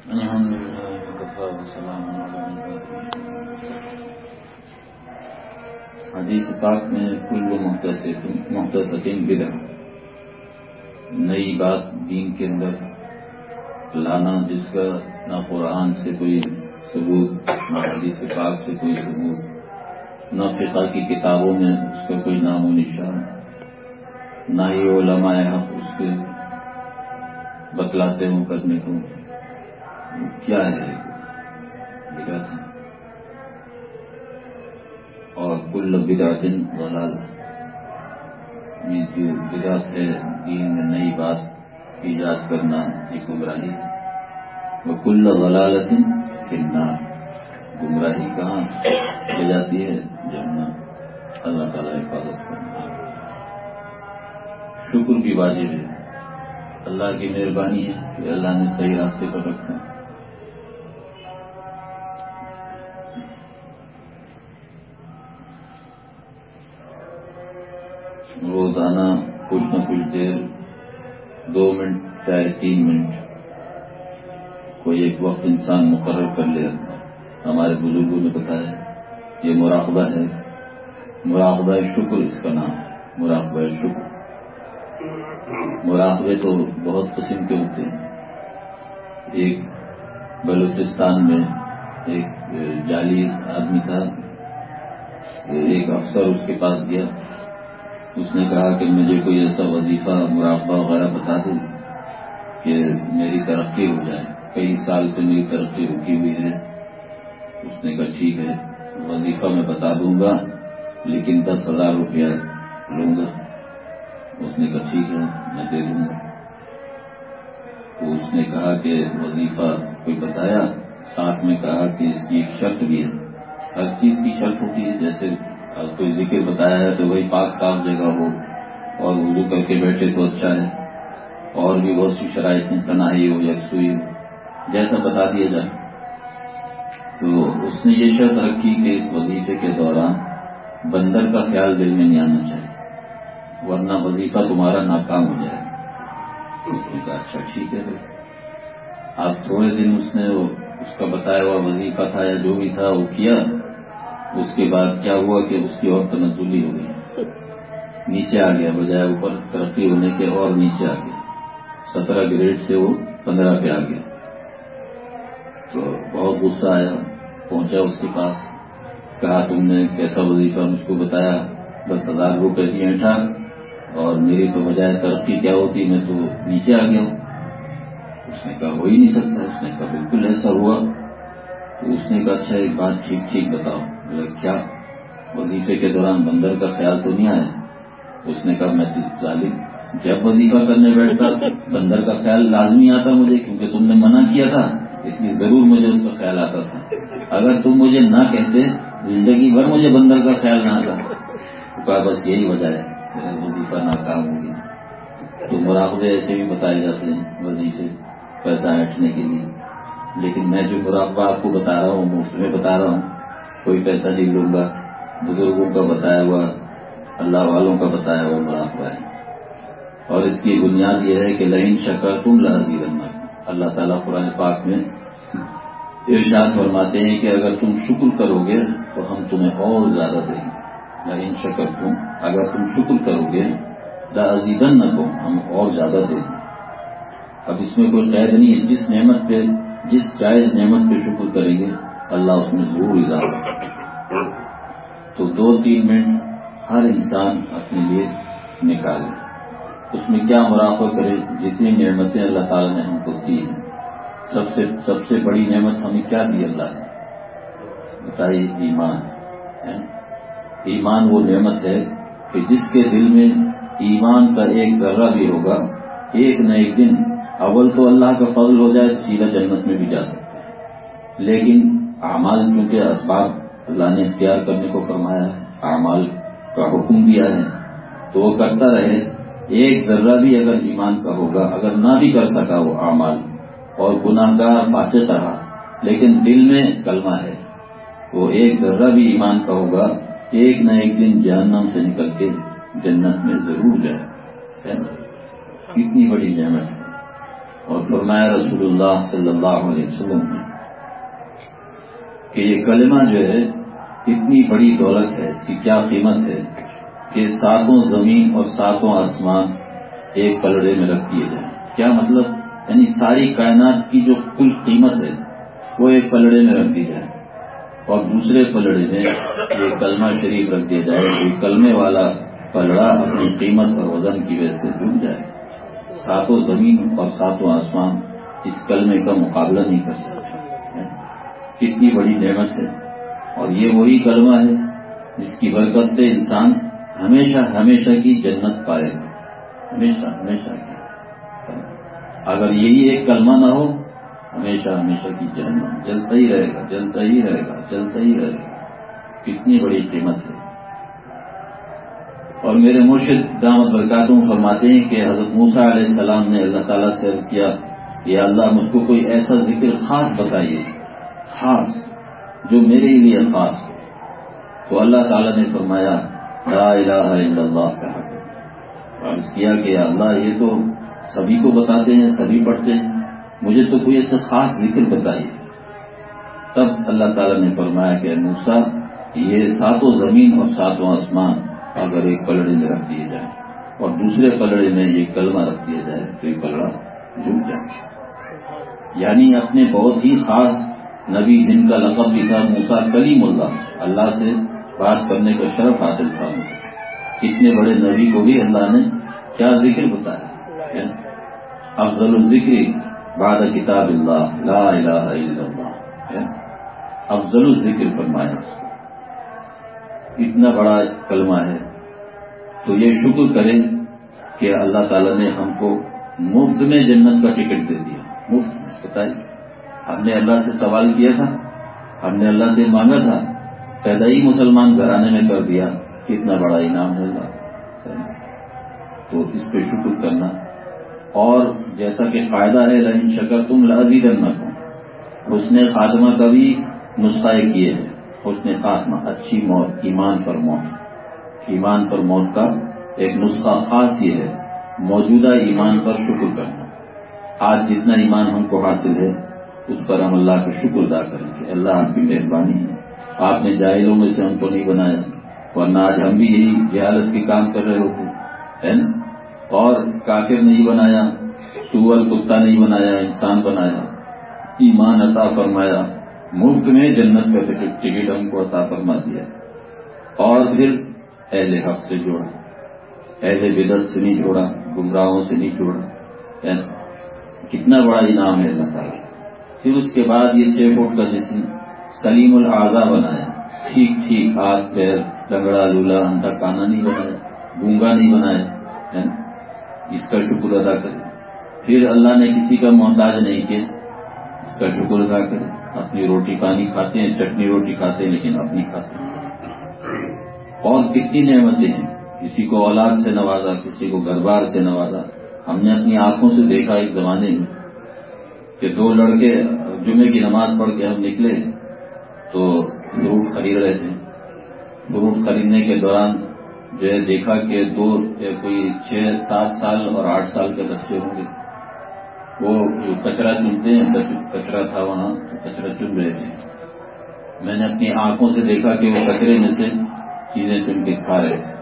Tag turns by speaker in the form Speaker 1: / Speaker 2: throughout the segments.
Speaker 1: الحمد لله وكفى وسلام على عباده. حدیث پاک میں کل محدثۃ بدعہ، نئی بات دین کے اندر لانا جس کا نہ قرآن سے کوئی ثبوت، نہ حدیث پاک سے کوئی ثبوت، نہ فقہ کی کتابوں میں اس کا کوئی نام و نشان، نہ ہی علماء حق اس کے بتلاتے ہوں کرنے کو. کیا ہے بدعت؟ اور کل بدعت ضلالہ، یہ جو بدعت ہے دین میں نئی بات ایجاد کرنا یہ گمراہی ہے. وکل ضلالۃ فی النار، گمراہی کہاں لے جاتی ہے؟ جہنم. اللہ تعالیٰ حفاظت کرنا. شکر بھی واجب ہے، اللہ کی مہربانی ہے کہ اللہ نے صحیح راستے پر رکھا. روزانہ کچھ نہ کچھ دیر، 2 منٹ چاہے 3 منٹ، کوئی ایک وقت انسان مقرر کر لے. ہمارے بزرگوں نے بتایا یہ مراقبہ ہے، مراقبہ شکر اس کا نام. مراقبہ شکر. مراقبے تو بہت قسم کے ہوتے ہیں. ایک بلوچستان میں ایک جعلی آدمی تھا، ایک افسر اس کے پاس گیا. اس نے کہا کہ مجھے کوئی ایسا وظیفہ مراقبہ وغیرہ بتا دے کہ میری ترقی ہو جائے. کئی سال سے میری ترقی رکی ہوئی ہے. اس نے کہا ٹھیک ہے، وظیفہ میں بتا دوں گا لیکن 10,000 روپیہ لوں گا. اس نے کہا ٹھیک ہے میں دے دوں گا. تو اس نے کہا کہ وظیفہ کوئی بتایا، ساتھ میں کہا کہ اس کی ایک شرط بھی ہے. ہر چیز کی شرط ہوتی ہے. جیسے کوئی ذکر بتایا ہے تو وہی پاک صاف جگہ ہو اور وضو کر کے بیٹھے تو اچھا ہے. اور بھی بہت سی شرائط ہیں، تنہائی ہو، یکسوئی ہو، جیسا بتا دیا جائے. تو اس نے یہ شرط رکھی کہ اس وظیفے کے دوران بندر کا خیال دل میں نہیں آنا چاہیے، ورنہ وظیفہ تمہارا ناکام ہو جائے گا. اس نے کہا اچھا ٹھیک ہے. آپ تھوڑے دن اس نے اس کا بتایا ہوا وظیفہ تھا یا جو بھی تھا وہ کیا. اس کے بعد کیا ہوا کہ اس کی اور تنزلی ہو گئی، نیچے آ گیا، بجائے اوپر ترقی ہونے کے اور نیچے آ گیا. 17 گریڈ سے وہ 15 پہ آ گیا. تو بہت غصہ آیا، پہنچا اس کے پاس، کہا تم نے کیسا وظیفہ مجھ کو بتایا، 10,000 روپے دیے تھا اور میری تو بجائے ترقی کیا ہوتی، میں تو نیچے آ گیا ہوں. اس نے کہا ہو ہی نہیں سکتا. اس نے کہا بالکل ایسا ہوا. تو اس نے کہا اچھا ایک بات ٹھیک بتاؤ. کیا؟ وظیفے کے دوران بندر کا خیال تو نہیں آیا؟ اس نے کہا میں تو ظالم، جب وظیفہ کرنے بیٹھتا بندر کا خیال لازمی آتا مجھے، کیونکہ تم نے منع کیا تھا اس لیے ضرور مجھے اس کا خیال آتا تھا. اگر تم مجھے نہ کہتے زندگی بھر مجھے بندر کا خیال نہ آتا. تو کہا بس یہی وجہ ہے وظیفہ ناکام ہو گیا. تو مراقبے ایسے بھی بتائے جاتے ہیں وظیفے پیسہ ہٹنے کے لیے. لیکن میں جو مراقبہ آپ کو بتا رہا ہوں مفت میں بتا رہا ہوں، کوئی پیسہ نہیں لوں گا. بزرگوں کا بتایا ہوا، اللہ والوں کا بتایا ہوا مراقبہ ہے. اور اس کی بنیاد یہ ہے کہ لئن شکرتم لأزیدنکم. اللہ تعالیٰ قرآن پاک میں ارشاد فرماتے ہیں کہ اگر تم شکر کرو گے تو ہم تمہیں اور زیادہ دیں گے. لئن شکرتم، اگر تم شکر کرو گے، لأزیدنکم، ہم اور زیادہ دیں گے. اب اس میں کوئی قید نہیں ہے. جس نعمت پہ، جس جائز نعمت پہ شکر کریں گے اللہ اس میں ضرور اضافہ. تو 2-3 منٹ ہر انسان اپنے لیے نکالے. اس میں کیا مراقبہ کرے؟ جتنی نعمتیں اللہ تعالیٰ نے ہم کو دی ہیں، سب سے بڑی نعمت ہمیں کیا دی اللہ نے؟ بتائیے. ایمان ہے. ایمان وہ نعمت ہے کہ جس کے دل میں ایمان کا ایک ذرہ بھی ہوگا، ایک نہ ایک دن اول تو اللہ کا فضل ہو جائے سیدھا جنت میں بھی جا سکتے ہیں. لیکن اعمال چونکہ اسباب اللہ نے اختیار کرنے کو فرمایا ہے، اعمال کا حکم دیا ہے، تو وہ کرتا رہے. ایک ذرہ بھی اگر ایمان کا ہوگا، اگر نہ بھی کر سکا وہ اعمال اور گناہگار فاسق رہا لیکن دل میں کلمہ ہے، وہ ایک ذرہ بھی ایمان کا ہوگا، ایک نہ ایک دن جہنم سے نکل کے جنت میں ضرور جائے. کتنی بڑی نعمت ہے. اور فرمایا رسول اللہ صلی اللہ علیہ وسلم نے کہ یہ کلمہ جو ہے اتنی بڑی دولت ہے، اس کی کیا قیمت ہے کہ 7 زمین اور 7 آسمان ایک پلڑے میں رکھ دیے جائیں۔ کیا مطلب؟ یعنی ساری کائنات کی جو کل قیمت ہے وہ ایک پلڑے میں رکھ دی جائے اور دوسرے پلڑے میں یہ کلمہ شریف رکھ دیا جائے، کوئی کلمے والا پلڑا اپنی قیمت اور وزن کی وجہ سے ڈوب جائے۔ 7 زمین اور 7 آسمان اس کلمے کا مقابلہ نہیں کر سکتے۔ کتنی بڑی نعمت ہے، اور یہ وہی کلمہ ہے جس کی برکت سے انسان ہمیشہ ہمیشہ کی جنت پائے گا، ہمیشہ ہمیشہ کی۔ اگر یہی ایک کلمہ نہ ہو، ہمیشہ ہمیشہ کی جنت جلتا ہی رہے گا، جلتا ہی رہے گا، جلتا ہی رہے گا۔ کتنی بڑی قیمت ہے۔ اور میرے مرشد دامت برکاتہم فرماتے ہیں کہ حضرت موسیٰ علیہ السلام نے اللہ تعالیٰ سے عرض کیا، یا اللہ مجھ کو کوئی ایسا ذکر خاص بتائیے، خاص جو میرے لیے خاص ہو۔ تو اللہ تعالیٰ نے فرمایا لا الہ الا اللہ کہا۔ عرض کیا کہ یا اللہ یہ تو سبھی کو بتاتے ہیں، سبھی پڑھتے ہیں، مجھے تو کوئی ایسا خاص ذکر بتائیے۔ تب اللہ تعالیٰ نے فرمایا کہ موسیٰ یہ 7 زمین اور 7 آسمان اگر ایک پلڑے میں رکھ دیے جائیں اور دوسرے پلڑے میں یہ کلمہ رکھ دیا جائے تو یہ پلڑا جھک جائے۔ یعنی اپنے بہت ہی خاص نبی جن کا لقب بھی تھا موسیٰ کلیم اللہ، اللہ سے بات کرنے کا شرف حاصل تھا، اتنے بڑے نبی کو بھی اللہ نے کیا ذکر بتایا؟ افضل الذکر بعد کتاب اللہ لا الہ الا اللہ، افضل الذکر فرمایا اس کو۔ اتنا بڑا کلمہ ہے، تو یہ شکر کریں کہ اللہ تعالیٰ نے ہم کو مفت میں جنت کا ٹکٹ دے دیا، مفت میں۔ بتائیے، ہم نے اللہ سے سوال کیا تھا، ہم نے اللہ سے مانگا تھا، پیدا ہی مسلمان گھرانے میں کر دیا، کتنا بڑا انعام ہے اللہ کا۔ تو اس پہ شکر کرنا، اور جیسا کہ فائدہ ہے لئن شکرتم لازیدنکم، حسن خاتمہ کا بھی نسخہ کیے ہے۔ حسن خاتمہ، اچھی موت، ایمان پر موت، ایمان پر موت کا ایک نسخہ خاص یہ ہے موجودہ ایمان پر شکر کرنا۔ آج جتنا ایمان ہم کو حاصل ہے اس پر ہم اللہ کا شکر ادا کریں کہ اللہ آپ کی مہربانی ہے، آپ نے جاہلوں میں سے ہم کو نہیں بنایا، ورنہ آج ہم بھی یہی جہالت کے کام کر رہے ہوتے ہے نا۔ اور کافر نہیں بنایا، سور کتا نہیں بنایا، انسان بنایا، ایمان عطا فرمایا، مفت میں جنت کا ٹکٹ ہم کو عطا فرما دیا، اور پھر اہل حق سے جوڑا، اہل بدعت سے نہیں جوڑا، گمراہوں سے نہیں جوڑا۔ کتنا بڑا انعام ہے اللہ تعالیٰ۔ پھر اس کے بعد یہ 6 فٹ کا جسم سلیم الاعضاء بنایا، ٹھیک ٹھیک ہاتھ پیر، لنگڑا لولا، اندھا کانا نہیں بنایا، گونگا نہیں بنایا، اس کا شکر ادا کرے۔ پھر اللہ نے کسی کا محتاج نہیں کیا، اس کا شکر ادا کرے۔ اپنی روٹی پانی کھاتے ہیں، چٹنی روٹی کھاتے ہیں، لیکن اپنی کھاتے ہیں۔ اور کتنی نعمتیں ہیں، کسی کو اولاد سے نوازا، کسی کو گھر بار سے نوازا۔ ہم نے اپنی آنکھوں سے دیکھا ایک زمانے میں کہ 2 لڑکے جمعے کی نماز پڑھ کے ہم نکلے تو فروٹ خرید رہے تھے۔ فروٹ خریدنے کے دوران جو ہے دیکھا کہ 2 کوئی 6 7 سال اور 8 سال کے بچے ہوں گے، وہ جو کچرا چنتے ہیں، کچرا تھا وہاں تو کچرا چن رہے تھے۔ میں نے اپنی آنکھوں سے دیکھا کہ وہ کچرے میں سے چیزیں چن کے کھا رہے تھے۔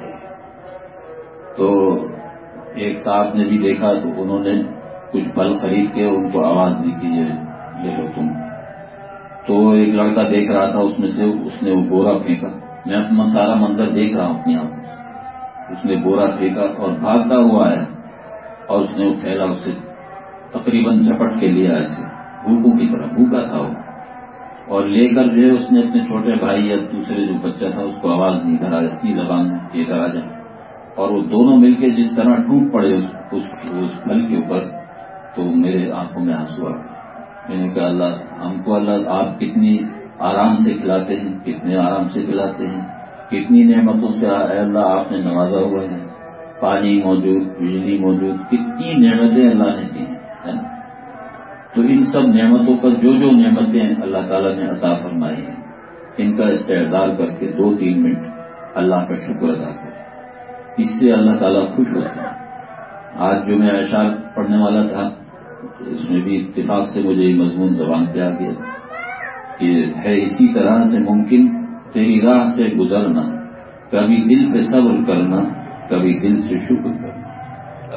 Speaker 1: تو ایک صاحب نے بھی دیکھا تو انہوں نے کچھ پھل خرید کے ان کو آواز دی کہ یہ لے لو تم۔ تو ایک لڑکا دیکھ رہا تھا، اس میں سے اس نے وہ بورا پھینکا۔ میں اپنا سارا منظر دیکھ رہا ہوں اپنی آنکھوں سے۔ اس نے بورا پھینکا اور بھاگتا ہوا آیا اور اس نے وہ تھیلا اسے تقریباً جھپٹ کے لیا، ایسے بھوکوں کی طرح، بھوکا تھا وہ، اور لے کر جو ہے اس نے اپنے چھوٹے بھائی یا دوسرے جو بچہ تھا اس کو آواز دی، ادھر آ جا، اپنی زبان میں کہ ادھر آ جا۔ اور وہ دونوں مل کے جس طرح ٹوٹ پڑے اس پھل کے اوپر، تو میرے آنکھوں میں آنسو آ گئے۔ میں نے کہا اللہ، ہم کو اللہ آپ کتنی آرام سے کھلاتے ہیں، کتنے آرام سے پلاتے ہیں، کتنی نعمتوں سے اے اللہ آپ نے نوازا ہوا ہے، پانی موجود، بجلی موجود، کتنی نعمتیں اللہ نے دی ہیں۔ تو ان سب نعمتوں پر جو نعمتیں اللہ تعالیٰ نے عطا فرمائی ہیں، ان کا استحضار کر کے 2-3 منٹ اللہ کا شکر ادا کریں، اس سے اللہ تعالیٰ خوش ہوتا ہے۔ آج جو میں اشعار پڑھنے والا تھا اس میں بھی اتفاق سے مجھے یہ مضمون زبان پہ آ گیا کہ ہے اسی طرح سے ممکن تیری راہ سے گزرنا، کبھی دل پہ صبر کرنا، کبھی دل سے شکر کرنا۔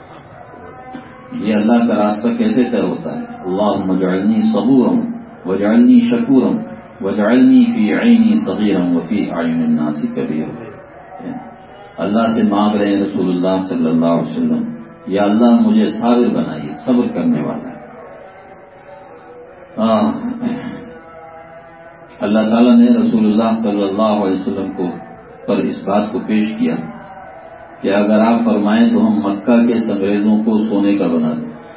Speaker 1: یہ اللہ کا راستہ کیسے طے ہوتا ہے؟ اللہم اجعلنی صبورا واجعلنی شکورا واجعلنی فی عینی صغیرا وفی اعین الناس کبیرا۔ اللہ سے مانگ رہے ہیں رسول اللہ صلی اللہ علیہ وسلم، یا اللہ مجھے صابر بنائیے، صبر کرنے والا۔ اللہ تعالیٰ نے رسول اللہ صلی اللہ علیہ وسلم کو پر اس بات کو پیش کیا کہ اگر آپ فرمائیں تو ہم مکہ کے سنگریزوں کو سونے کا بنا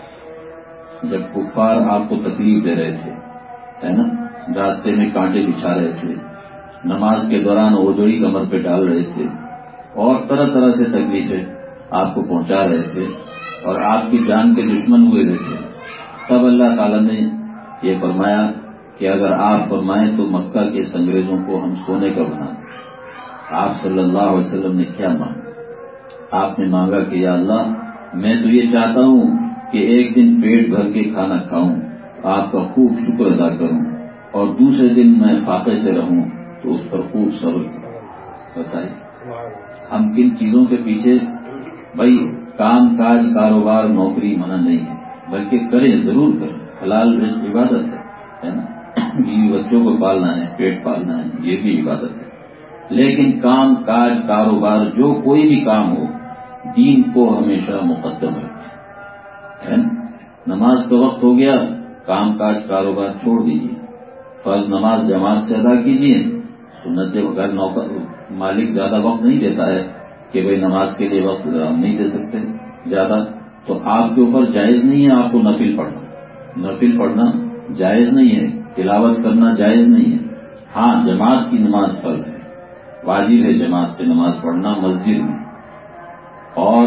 Speaker 1: دیں۔ جب کفار آپ کو تکلیف دے رہے تھے، ہے نا، راستے میں کانٹے بچھا رہے تھے، نماز کے دوران اوجڑی کمر پہ ڈال رہے تھے، اور طرح طرح سے تکلیفیں آپ کو پہنچا رہے تھے، اور آپ کی جان کے دشمن ہوئے تھے، تب اللہ تعالیٰ نے یہ فرمایا کہ اگر آپ فرمائیں تو مکہ کے سنگریزوں کو ہم سونے کا بنا دیں۔ آپ صلی اللہ علیہ وسلم نے کیا مانگا؟ آپ نے مانگا کہ یا اللہ میں تو یہ چاہتا ہوں کہ ایک دن پیٹ بھر کے کھانا کھاؤں، آپ کا خوب شکر ادا کروں، اور دوسرے دن میں فاقے سے رہوں تو اس پر خوب صبر کروں۔ بتائیے ہم کن چیزوں کے پیچھے؟ بھائی کام کاج کاروبار نوکری منع نہیں ہے، بلکہ کریں، ضرور کریں، حلال رزق عبادت ہے نا، بیوی بچوں کو پالنا ہے، پیٹ پالنا ہے، یہ بھی عبادت ہے، لیکن کام کاج کاروبار جو کوئی بھی کام ہو دین کو ہمیشہ مقدم رکھیں۔ نماز کا وقت ہو گیا، کام کاج کاروبار چھوڑ دیجیے، فرض نماز جماعت سے ادا کیجیے، سنت اگر مالک زیادہ وقت نہیں دیتا ہے کہ بھئی نماز کے لیے وقت ہم نہیں دے سکتے زیادہ، تو آپ کے اوپر جائز نہیں ہے آپ کو نفل پڑھنا، نفل پڑھنا جائز نہیں ہے، تلاوت کرنا جائز نہیں ہے۔ ہاں جماعت کی نماز فرض ہے، واجب ہے جماعت سے نماز پڑھنا مسجد میں، اور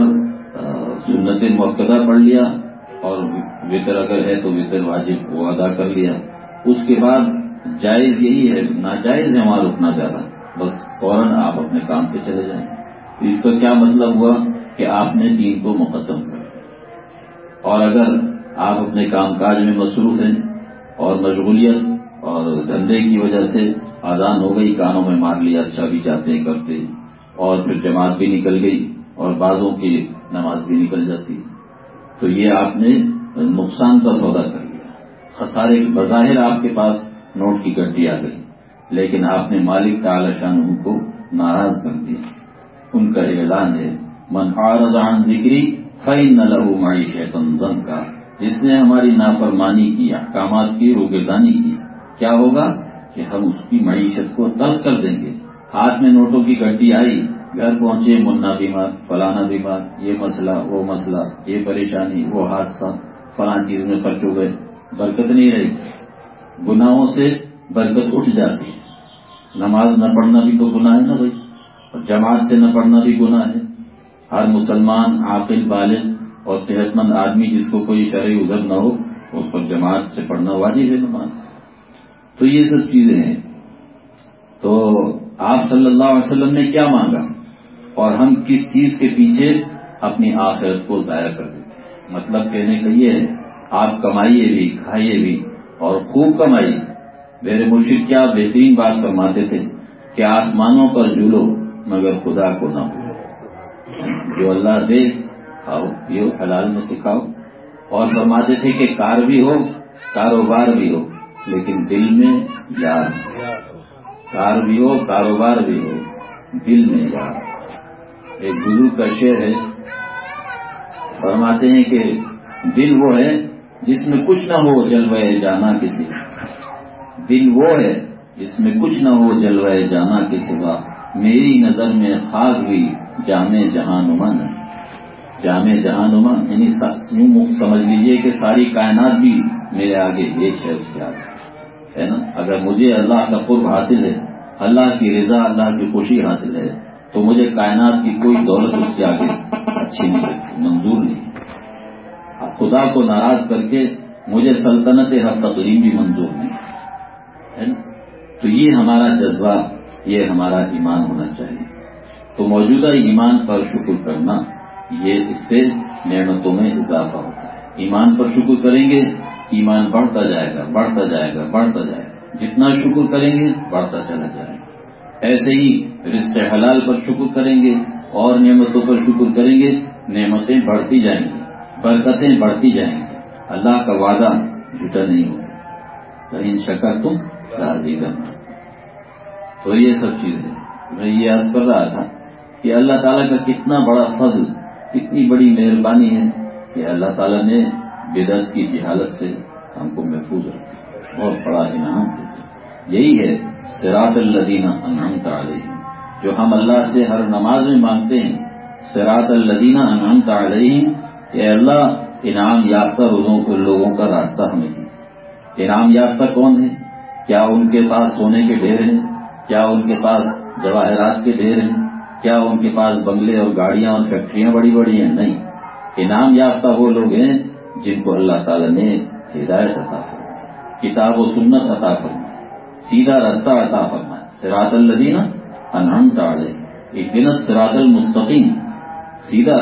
Speaker 1: سنت مؤکدہ پڑھ لیا، اور وتر اگر ہے تو وتر واجب وہ ادا کر لیا، اس کے بعد جائز یہی ہے، ناجائز ہے وہاں رکنا زیادہ، بس فوراً آپ اپنے کام پہ چلے جائیں۔ اس کا کیا مطلب ہوا کہ آپ نے دین کو مقدم کر دیا۔ اور اگر آپ اپنے کام کاج میں مصروف ہیں اور مشغولیت اور دھندے کی وجہ سے اذان ہو گئی کانوں میں مار لیا، اچھا بھی جاتے ہیں کرتے، اور پھر جماعت بھی نکل گئی اور بعضوں کی نماز بھی نکل جاتی، تو یہ آپ نے نقصان کا سودا کر لیا، خسارے بظاہر آپ کے پاس نوٹ کی گڈی آ گئی، لیکن آپ نے مالک تعالی شانہ کو ناراض کر دیا۔ ان کا اعلان ہے من اعرض عن ذکری فإن له معیشۃ ضنکا، جس نے ہماری نافرمانی کی، احکامات کی روگردانی کی، کیا ہوگا کہ ہم اس کی معیشت کو تلخ کر دیں گے۔ ہاتھ میں نوٹوں کی گڈی آئی، گھر پہنچے منا بیمار، فلانا بیمار، یہ مسئلہ وہ مسئلہ، یہ پریشانی وہ حادثہ، فلاں چیز میں خرچ ہو گئے، برکت نہیں رہی، گناہوں سے برکت اٹھ جاتی ہے۔ نماز نہ پڑھنا بھی تو گناہ ہے نا بھائی، اور جماعت سے نہ پڑھنا بھی گناہ ہے۔ ہر مسلمان عاقل بالغ اور صحت مند آدمی جس کو کوئی شرعی عذر نہ ہو اس پر جماعت سے پڑھنا واجب ہے نماز۔ تو یہ سب چیزیں ہیں۔ تو آپ صلی اللہ علیہ وسلم نے کیا مانگا، اور ہم کس چیز کے پیچھے اپنی آخرت کو ضائع کر دیتے ہیں۔ مطلب کہنے کا یہ ہے آپ کمائیے بھی، کھائیے بھی، اور خوب کمائیے۔ میرے مرشد کیا بہترین بات فرماتے تھے کہ آسمانوں پر جھولو مگر خدا کو نہ بھولو۔ جو اللہ دے کھاؤ پیو، حلال میں سکھاؤ، اور فرماتے تھے کہ کار بھی ہو کاروبار بھی ہو لیکن دل میں یار، کار بھی ہو کاروبار بھی ہو دل میں یار۔ ایک بزرگ کا شعر ہے، فرماتے ہیں کہ دل وہ ہے جس میں کچھ نہ ہو جلوہ جانا کے سوا، دل وہ ہے جس میں کچھ نہ ہو جلوہ جانا کے سوا، میری نظر میں خاک بھی جامع جہاں نما نہیں۔ جامع جہاں نما یعنی یوں سمجھ لیجئے کہ ساری کائنات بھی میرے آگے ہیچ ہے، اس کے آگے ہے نا۔ اگر مجھے اللہ کا قرب حاصل ہے، اللہ کی رضا، اللہ کی خوشی حاصل ہے، تو مجھے کائنات کی کوئی دولت اس کے آگے اچھی نہیں لگتی، منظور نہیں۔ خدا کو ناراض کر کے مجھے سلطنت ہر تقریم بھی منظور نہیں ہے نا۔ تو یہ ہمارا جذبہ، یہ ہمارا ایمان ہونا چاہیے۔ تو موجودہ ایمان پر شکر کرنا، یہ اس سے نعمتوں میں اضافہ ہوتا ہے۔ ایمان پر شکر کریں گے، ایمان بڑھتا جائے گا، بڑھتا جائے گا، بڑھتا جائے گا، جتنا شکر کریں گے بڑھتا چلا جائے گا۔ ایسے ہی رزق حلال پر شکر کریں گے اور نعمتوں پر شکر کریں گے، نعمتیں بڑھتی جائیں گی، برکتیں بڑھتی جائیں گی۔ اللہ کا وعدہ جھوٹا نہیں ہو سکتا، ان شکر تم راضی کرنا۔ تو یہ سب چیزیں میں یہ عرض کر رہا تھا کہ اللہ تعالیٰ کا کتنا بڑا فضل، کتنی بڑی مہربانی ہے کہ اللہ تعالیٰ نے بدعت کی جہالت سے ہم کو محفوظ رکھا، بہت بڑا انعام دیتے۔ یہی ہے صراط الذین انعمت علیہم، جو ہم اللہ سے ہر نماز میں مانگتے ہیں، صراط الذین انعمت علیہم، کہ اللہ انعام یافتہ لوگوں کا راستہ ہمیں دیجیے۔ انعام یافتہ کون ہے؟ کیا ان کے پاس سونے کے ڈھیر ہیں؟ کیا ان کے پاس جواہرات کے ڈھیر ہیں؟ کیا ان کے پاس بنگلے اور گاڑیاں اور فیکٹریاں بڑی بڑی ہیں؟ نہیں، انعام یافتہ وہ لوگ ہیں جن کو اللہ تعالیٰ نے ہدایت عطا فرمائی، کتاب و سنت عطا فرمائی، سیدھا راستہ عطا فرمایا۔ صراط الذین انعمت علیہم اہدنا الصراط المستقیم، سیدھا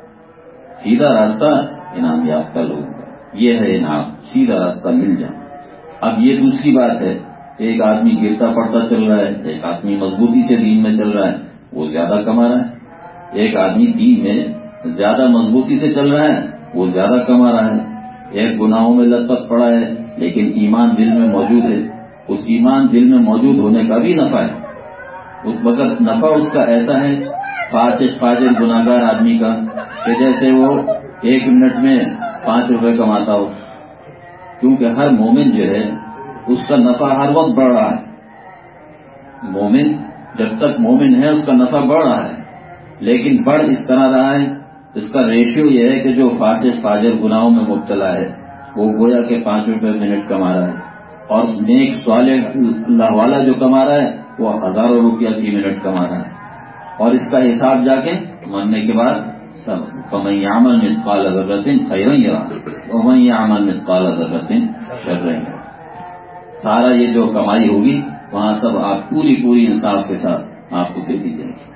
Speaker 1: راستہ انعام یافتہ لوگوں کا یہ ہے انعام، سیدھا راستہ مل جائے۔ اب یہ دوسری بات ہے، ایک آدمی گرتا پڑتا چل رہا ہے، ایک آدمی مضبوطی سے دین میں چل رہا ہے، وہ زیادہ کما رہا ہے۔ ایک آدمی دین میں زیادہ مضبوطی سے چل رہا ہے، وہ زیادہ کما رہا ہے۔ ایک گناہوں میں لت پت پڑا ہے لیکن ایمان دل میں موجود ہے، اس ایمان دل میں موجود ہونے کا بھی نفع ہے۔ اس وقت نفع اس کا ایسا ہے فاجر گناہگار آدمی کا کہ جیسے وہ 1 منٹ میں 5 روپے کماتا ہو، کیونکہ ہر مومن جو ہے اس کا نفع ہر وقت بڑھ رہا ہے۔ مومن جب تک مومن ہے اس کا نفع بڑھ رہا ہے، لیکن بڑھ اس طرح رہا ہے، اس کا ریشیو یہ ہے کہ جو فاسق فاجر گناہوں میں مبتلا ہے وہ گویا کہ 5 روپے منٹ کما رہا ہے، اور نیک صالح اللہ والا جو کما رہا ہے وہ ہزاروں روپیہ فی منٹ کما رہا ہے، اور اس کا حساب جا کے مرنے کے بعد سب فَمَن يَعْمَلْ مِثْقَالَ ذَرَّةٍ خَيْرًا يَرَهُ وَمَن يَعْمَلْ مِثْقَالَ ذَرَّةٍ شَرًّا يَرَهُ۔ سارا یہ جو کمائی ہوگی وہاں سب آپ پوری انصاف کے ساتھ آپ کو دے دی جائے گی۔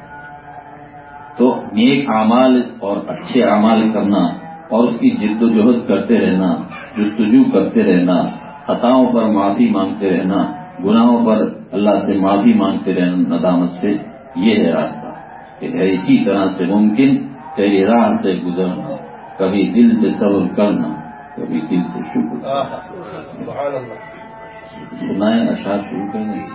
Speaker 1: تو نیک اعمال اور اچھے اعمال کرنا اور اس کی جد و جہد کرتے رہنا، جستجو کرتے رہنا، خطاؤں پر معافی مانگتے رہنا، گناہوں پر اللہ سے معافی مانگتے رہنا ندامت سے، یہ ہے راستہ کہ ہے اسی طرح سے ممکن تیری راہ سے گزرنا، کبھی دل سے صبر کرنا، کبھی دل سے شکر کرنا۔ سنائیں اشعار شروع کریں گے۔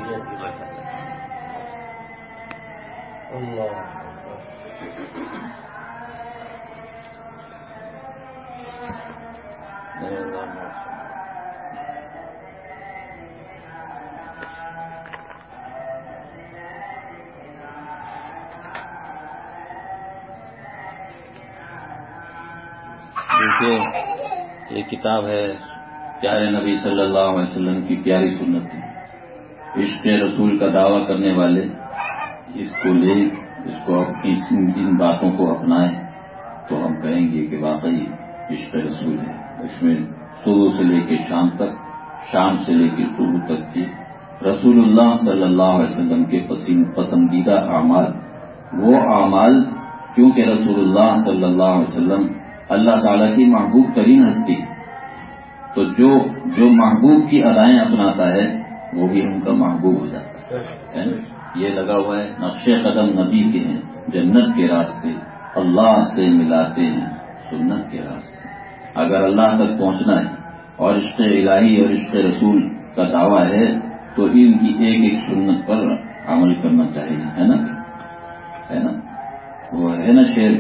Speaker 1: دیکھیے یہ کتاب ہے پیارے نبی صلی اللہ علیہ وسلم کی پیاری سنت ہے۔ عشق رسول کا دعویٰ کرنے والے اس کو لے، اس کو اپنی ان باتوں کو اپنائیں تو ہم کہیں گے کہ واقعی عشق رسول ہے۔ اس میں صبح سے لے کے شام تک، شام سے لے کے صبح تک کی رسول اللہ صلی اللہ علیہ وسلم کے پسندیدہ اعمال، وہ اعمال کیونکہ رسول اللہ صلی اللہ علیہ وسلم اللہ تعالیٰ کی محبوب ترین ہستی، تو جو محبوب کی ادائیں اپناتا ہے وہ بھی ان کا محبوب ہو جاتا ہے۔ یہ لگا ہوا ہے نقش قدم نبی کے ہیں جنت کے راستے، اللہ سے ملاتے ہیں سنت کے راستے۔ اگر اللہ تک پہنچنا ہے اور عشق الہی اور عشق رسول کا دعویٰ ہے تو ان کی ایک سنت پر عمل کرنا چاہیے، ہے نا؟ وہ ہے نا شعر،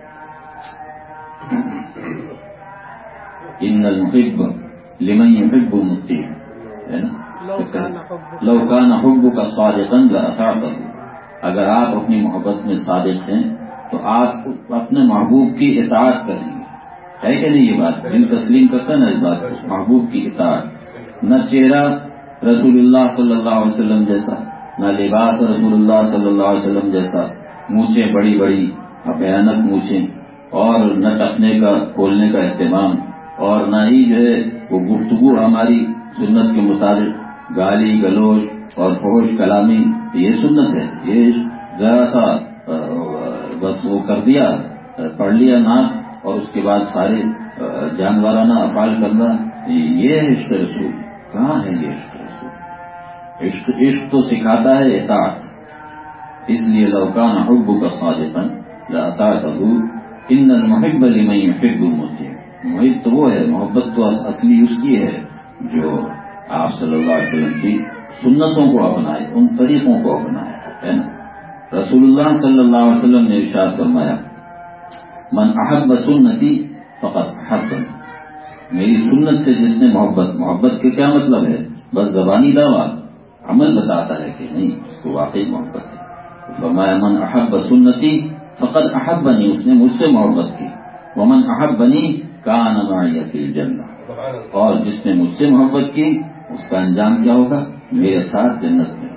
Speaker 1: ان المحب لمن يحب مطیع، ہے نا؟ لو کان حبک صادقا لاطعته، اگر آپ اپنی محبت میں صادق ہیں تو آپ اپنے محبوب کی اطاعت کریں گے، ہے کہ نہیں؟ یہ بات دل تسلیم کرتا ہے نا اس بات کو، محبوب کی اطاعت۔ نہ چہرہ رسول اللہ صلی اللہ علیہ وسلم جیسا، نہ لباس رسول اللہ صلی اللہ علیہ وسلم جیسا، مونچھیں بڑی بڑی بھیانک مونچھیں، اور نہ ٹکنے کا کھولنے کا اہتمام، اور نہ ہی جو ہے وہ گفتگو ہماری سنت کے مطابق گالی گلوچ اور فحش کلامی، یہ سنت ہے۔ یہ ذرا سا بس وہ کر دیا، پڑھ لیا نعت اور اس کے بعد سارے جانورانہ افعال کرنا، یہ ہے عشق رسول؟ کہاں ہے یہ عشق رسول؟ عشق تو سکھاتا ہے اطاعت، اس لیے لو کان حبک صادقا لاطعته ان المحب لمن يحب مطیع۔ محب تو وہ ہے، محبت تو اصلی اس کی ہے جو آپ صلی اللہ علیہ وسلم کی سنتوں کو اپنائے، ان طریقوں کو اپنائے، ہے نا؟ رسول اللہ صلی اللہ علیہ وسلم نے ارشاد فرمایا من احب سنتی فقط احبنی، میری سنت سے جس نے محبت کے کیا مطلب ہے؟ بس زبانی دعویٰ، عمل بتاتا ہے کہ نہیں اس کو واقعی محبت ہے۔ فرمایا من احب سنتی فقط احبنی، اس نے مجھ سے محبت کی، ومن احبنی کان معی فی الجنہ، اور جس نے مجھ سے محبت کی اس کا انجام کیا ہوگا؟ میرے ساتھ جنت میں،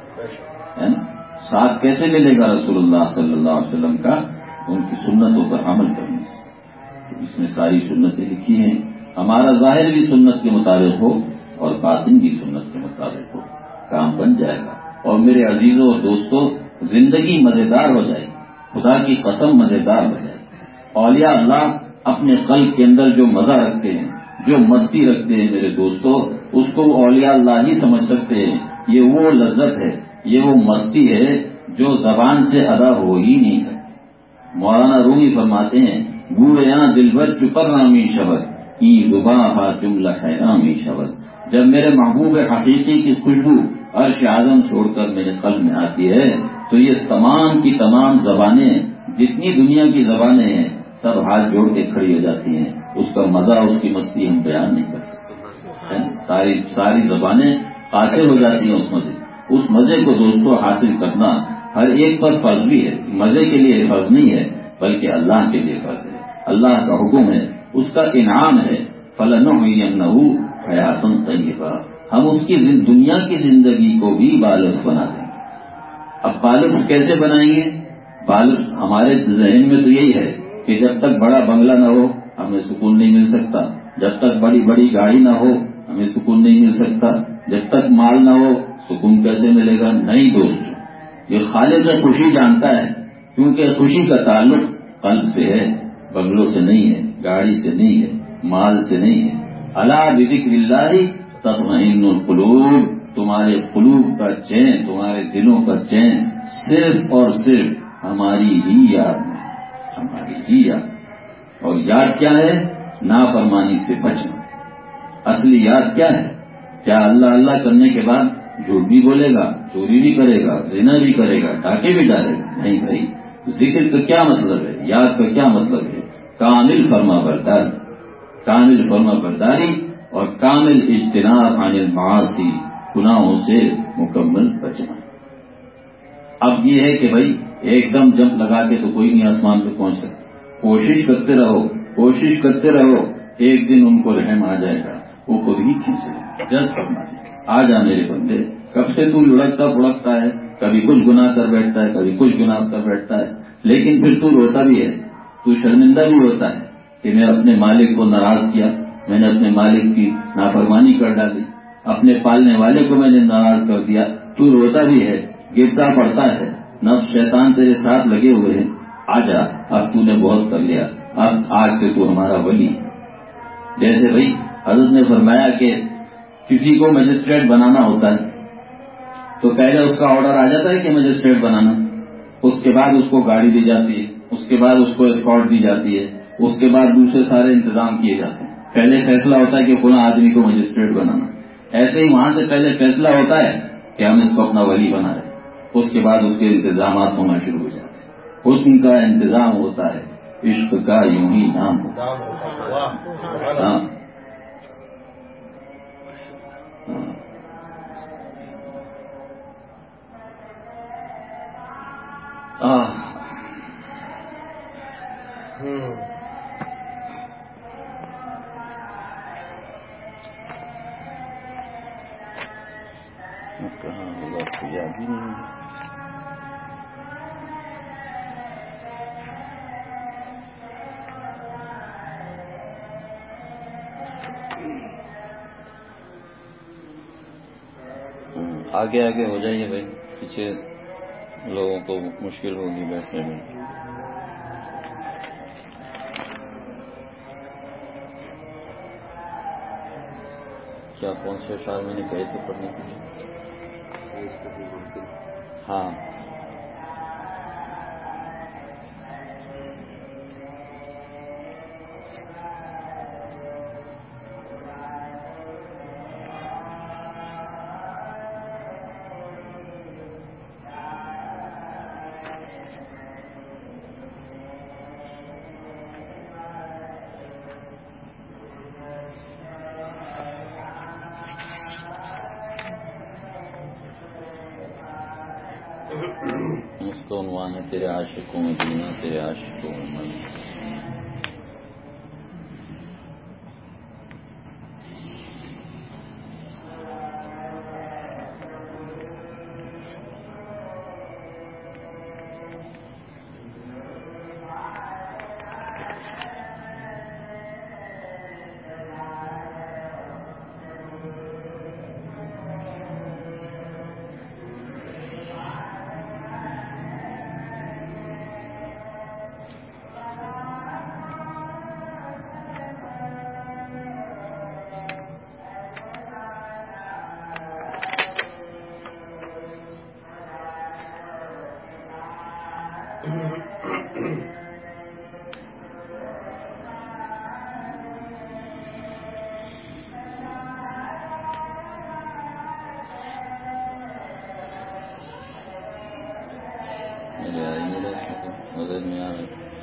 Speaker 1: ہے نا؟ ساتھ کیسے ملے گا رسول اللہ صلی اللہ علیہ وسلم کا؟ ان کی سنتوں پر عمل کرنے سے۔ تو اس میں ساری سنتیں لکھی ہیں، ہمارا ظاہر بھی سنت کے مطابق ہو اور باطن بھی سنت کے مطابق ہو، کام بن جائے گا۔ اور میرے عزیزوں اور دوستوں، زندگی مزیدار ہو جائے گی، خدا کی قسم مزیدار ہو جائے گی۔ اولیاء اللہ اپنے قلب کے اندر جو مزہ رکھتے ہیں، جو مستی رکھتے ہیں میرے دوستوں، اس کو اولیاء اللہ ہی سمجھ سکتے ہیں۔ یہ وہ لذت ہے، یہ وہ مستی ہے جو زبان سے ادا ہو ہی نہیں سکتی۔ مولانا رومی فرماتے ہیں گویاں دلبر چپر رامی شبد ای زباں ہا جملہ حیرامی شبد، جب میرے محبوب حقیقی کی خوشبو عرش اعظم چھوڑ کر میرے قلب میں آتی ہے تو یہ تمام کی تمام زبانیں، جتنی دنیا کی زبانیں ہیں، سب ہاتھ جوڑ کے کھڑی ہو جاتی ہیں۔ اس کا مزہ، اس کی مستی ہم بیان نہیں کر سکتے۔ ساری زبانیں قاصر ہو جاتی ہیں اس مزے کو دوستوں حاصل کرنا ہر ایک پر فرض بھی ہے، مزے کے لیے فرض نہیں ہے بلکہ اللہ کے لیے فرض ہے، اللہ کا حکم ہے، اس کا انعام ہے۔ فَلَنُحْيِيَنَّهُ حَيَاةً طَيِّبَةً، ہم اس کی دنیا کی زندگی کو بھی بالغ بنا دیں گے۔ اب بالغ کیسے بنائیں گے؟ بالغ ہمارے ذہن میں تو یہی ہے کہ جب تک بڑا بنگلہ نہ ہو ہمیں سکون نہیں مل سکتا، جب تک بڑی بڑی گاڑی نہ ہو ہمیں سکون نہیں مل سکتا، جب تک مال نہ ہو سکون کیسے ملے گا؟ نہیں دوست، یہ خالق خوشی جانتا ہے، کیونکہ خوشی کا تعلق قلب سے ہے، بنگلوں سے نہیں ہے، گاڑی سے نہیں ہے، مال سے نہیں ہے۔ الا بذکر اللہ تطمئن القلوب، تمہارے قلوب کا چین، تمہارے دلوں کا چین صرف اور صرف ہماری ہی یاد میں، ہماری ہی یاد۔ اور یاد کیا ہے؟ نافرمانی سے بچنا۔ اصلی یاد کیا ہے؟ کیا اللہ اللہ کرنے کے بعد جھوٹ بھی بولے گا، چوری بھی کرے گا، زنا بھی کرے گا، ڈاکے بھی ڈالے گا؟ نہیں بھائی، ذکر کا کیا مطلب ہے؟ یاد کا کیا مطلب ہے؟ کامل فرما برداری، کامل فرما برداری اور کامل اجتناب عن المعاصی، گناہوں سے مکمل بچنا۔ اب یہ ہے کہ بھائی ایک دم جمپ لگا کے تو کوئی نہیں آسمان پہ پہنچ سکتا، کوشش کرتے رہو، کوشش کرتے رہو، ایک دن ان کو رحم آ جائے گا، وہ خود ہی کھینچ لیں گے، جذب فرما دیں گے، آ جا میرے بندے، کب سے تو لڑکتا پھڑکتا ہے، کبھی کچھ گناہ کر بیٹھتا ہے، کبھی کچھ گناہ کر بیٹھتا ہے، لیکن پھر تو روتا بھی ہے، تو شرمندہ بھی ہوتا ہے کہ میں اپنے مالک کو ناراض کیا، میں نے اپنے مالک کی نافرمانی کر ڈالی، اپنے پالنے والے کو میں نے ناراض کر دیا، تو روتا بھی ہے، گرتا پڑتا ہے، نفس شیطان تیرے ساتھ لگے ہوئے ہیں، آ جا، اب تو نے بہت کر لیا، اب آج سے تو ہمارا ولی۔ جیسے بھائی حضرت نے فرمایا کہ کسی کو مجسٹریٹ بنانا ہوتا ہے تو پہلے اس کا آرڈر آ جاتا ہے کہ مجسٹریٹ بنانا، اس کے بعد اس کو گاڑی دی جاتی ہے، اس کے بعد اس کو اسکارٹ دی جاتی ہے، اس کے بعد دوسرے سارے انتظام کیے جاتے ہیں۔ پہلے فیصلہ ہوتا ہے کہ فلاں آدمی کو مجسٹریٹ بنانا، ایسے ہی وہاں سے پہلے فیصلہ ہوتا ہے کہ ہم اس کو اپنا ولی بنا رہے ہیں، اس کے بعد اس کے انتظامات ہونا شروع ہو جاتے ہیں، حسن کا انتظام ہوتا ہے، عشق کا یوں ہی نام ہوتا ہے۔ ہاں کہاں ہوگا تو یاد ہی نہیں ہے۔ آگے آگے ہو جائیے بھائی، پیچھے لوگوں کو مشکل ہوگی بیٹھنے میں۔ کیا کون سے اشعار میں نے کہے تھے پڑھنے کے لیے؟ ہاں اس کا عنوان ہے تیرے عاشقوں میں جینا تیرے عاشقوں میں مرنا. نظر میں آ رہا ہے.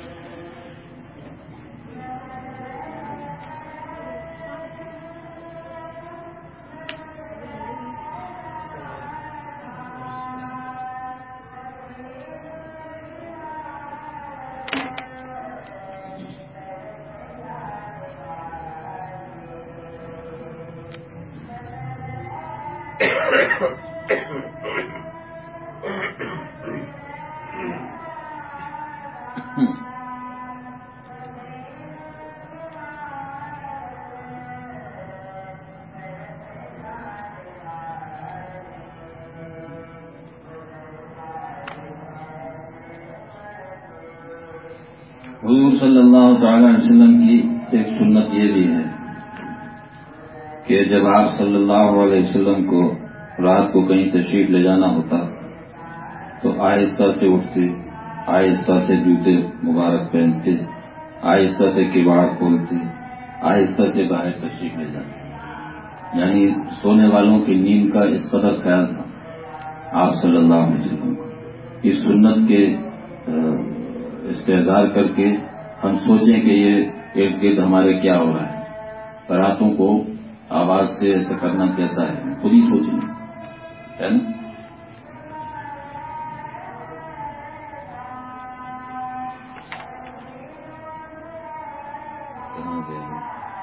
Speaker 1: حضور صلی اللہ تعالی علیہ وسلم کی ایک سنت یہ بھی ہے کہ جب آپ صلی اللہ علیہ وسلم کو رات کو کہیں تشریف لے جانا ہوتا تو آہستہ سے اٹھتے، آہستہ سے جوتے مبارک پہنتے، آہستہ سے کباڑ کھولتے، آہستہ سے باہر تشریف لے جاتے. یعنی سونے والوں کی نیند کا اس قدر خیال تھا آپ صلی اللہ علیہ وسلم کو. اس سنت کے استحضار کر کے ہم سوچیں کہ یہ ارد گرد ہمارے کیا ہو رہا ہے. راتوں کو آواز سے ایسا کرنا کیسا ہے، خود ہی سوچیں ہے نا. کہاں گئے ہیں؟